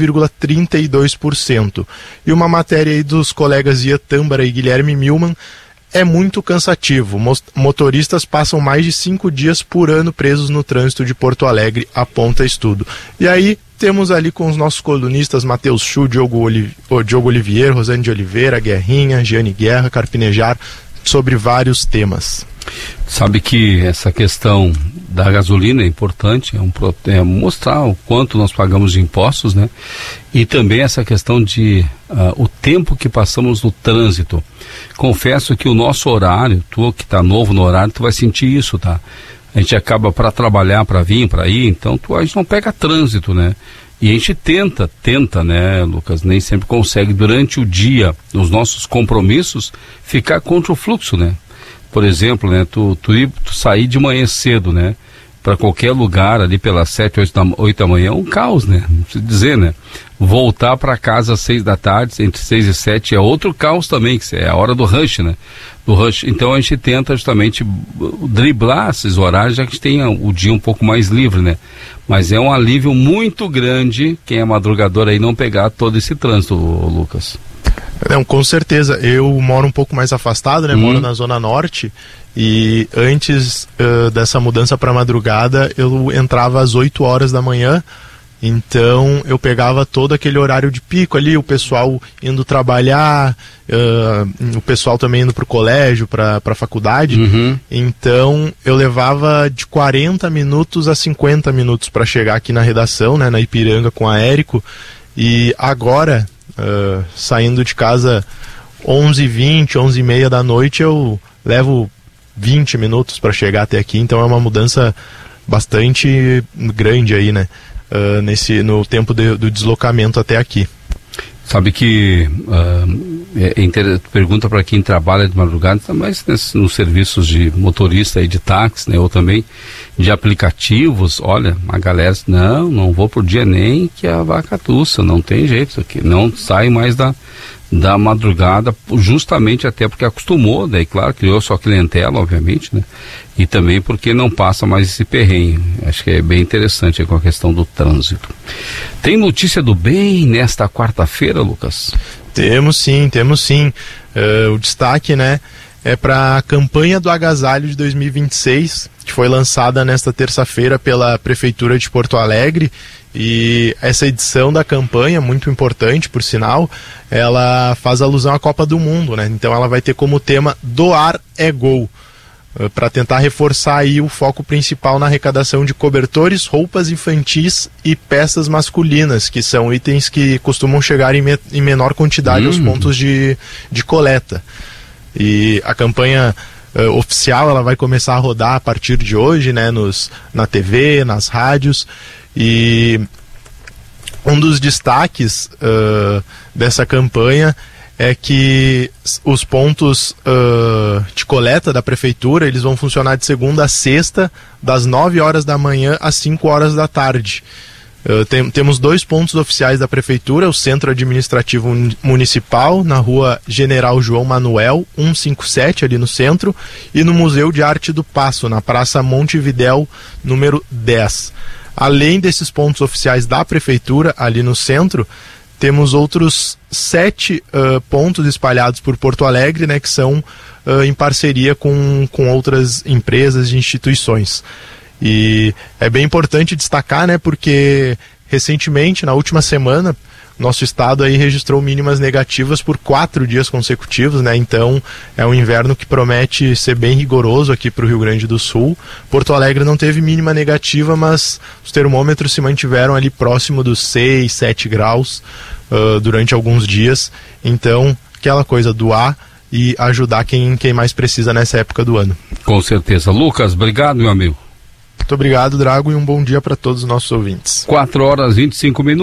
7,32%. E uma matéria aí dos colegas Ian Tâmbara e Guilherme Milman: é muito cansativo. Motoristas passam mais de 5 dias por ano presos no trânsito de Porto Alegre, aponta estudo. E aí temos ali com os nossos colunistas Matheus Chu, Diogo Olivier, Rosane de Oliveira, Guerrinha, Giane Guerra, Carpinejar, sobre vários temas. Sabe que essa questão da gasolina é importante, é mostrar o quanto nós pagamos de impostos, né? E também essa questão de o tempo que passamos no trânsito. Confesso que o nosso horário, tu que tá novo no horário, tu vai sentir isso, tá? A gente acaba para trabalhar, para vir, para ir, então a gente não pega trânsito, né? E a gente tenta, né, Lucas, nem sempre consegue durante o dia, nos nossos compromissos, ficar contra o fluxo, né? Por exemplo, né, tu sair de manhã cedo, né, para qualquer lugar ali pelas 7, 8 da manhã é um caos, né? Não preciso dizer, né? Voltar para casa às 6 da tarde, entre 6 e 7, é outro caos também, que é a hora do rush, né? Do rush. Então a gente tenta justamente driblar esses horários, já que a gente tenha o dia um pouco mais livre, né? Mas é um alívio muito grande quem é madrugador aí não pegar todo esse trânsito, Lucas. Não, com certeza. Eu moro um pouco mais afastado, né? Moro na Zona Norte. E antes dessa mudança para madrugada, eu entrava às 8 horas da manhã. Então eu pegava todo aquele horário de pico ali, o pessoal indo trabalhar, o pessoal também indo para o colégio, para a faculdade. Então eu levava de 40 minutos a 50 minutos para chegar aqui na redação, né, na Ipiranga com a Érico. E agora, saindo de casa 11h20, 11h30 da noite, eu levo 20 minutos para chegar até aqui. Então é uma mudança bastante grande aí, né? No tempo do deslocamento até aqui. Sabe que pergunta para quem trabalha de madrugada, mas nos serviços de motorista e de táxi, né, ou também de aplicativos, olha, a galera diz, não vou por dia nem que a vaca tussa, não tem jeito isso aqui, não sai mais da madrugada, justamente até porque acostumou, daí claro, criou sua clientela, obviamente, né? E também porque não passa mais esse perrengue. Acho que é bem interessante com a questão do trânsito. Tem notícia do bem nesta quarta-feira, Lucas? Temos sim. O destaque, né, é para a campanha do agasalho de 2026, que foi lançada nesta terça-feira pela Prefeitura de Porto Alegre. E essa edição da campanha, muito importante, por sinal, ela faz alusão à Copa do Mundo, né? Então ela vai ter como tema Doar é Gol, para tentar reforçar aí o foco principal na arrecadação de cobertores, roupas infantis e peças masculinas, que são itens que costumam chegar em menor quantidade aos pontos de coleta. E a campanha oficial, ela vai começar a rodar a partir de hoje, né, na TV, nas rádios. E um dos destaques dessa campanha é que os pontos de coleta da prefeitura, eles vão funcionar de segunda a sexta, das 9 horas da manhã às 5 horas da tarde. Temos 2 pontos oficiais da prefeitura, o Centro Administrativo Municipal, na rua General João Manuel, 157, ali no centro, e no Museu de Arte do Paço, na Praça Montevidéu, número 10. Além desses pontos oficiais da prefeitura, ali no centro, temos outros 7 pontos espalhados por Porto Alegre, né, que são em parceria com outras empresas e instituições. E é bem importante destacar, né, porque recentemente, na última semana, nosso estado aí registrou mínimas negativas por 4 dias consecutivos, né? Então é um inverno que promete ser bem rigoroso aqui para o Rio Grande do Sul. Porto Alegre não teve mínima negativa, mas os termômetros se mantiveram ali próximo dos 6, 7 graus durante alguns dias. Então, aquela coisa, doar e ajudar quem mais precisa nessa época do ano. Com certeza. Lucas, obrigado, meu amigo. Muito obrigado, Drago, e um bom dia para todos os nossos ouvintes. 4 horas e 25 minutos.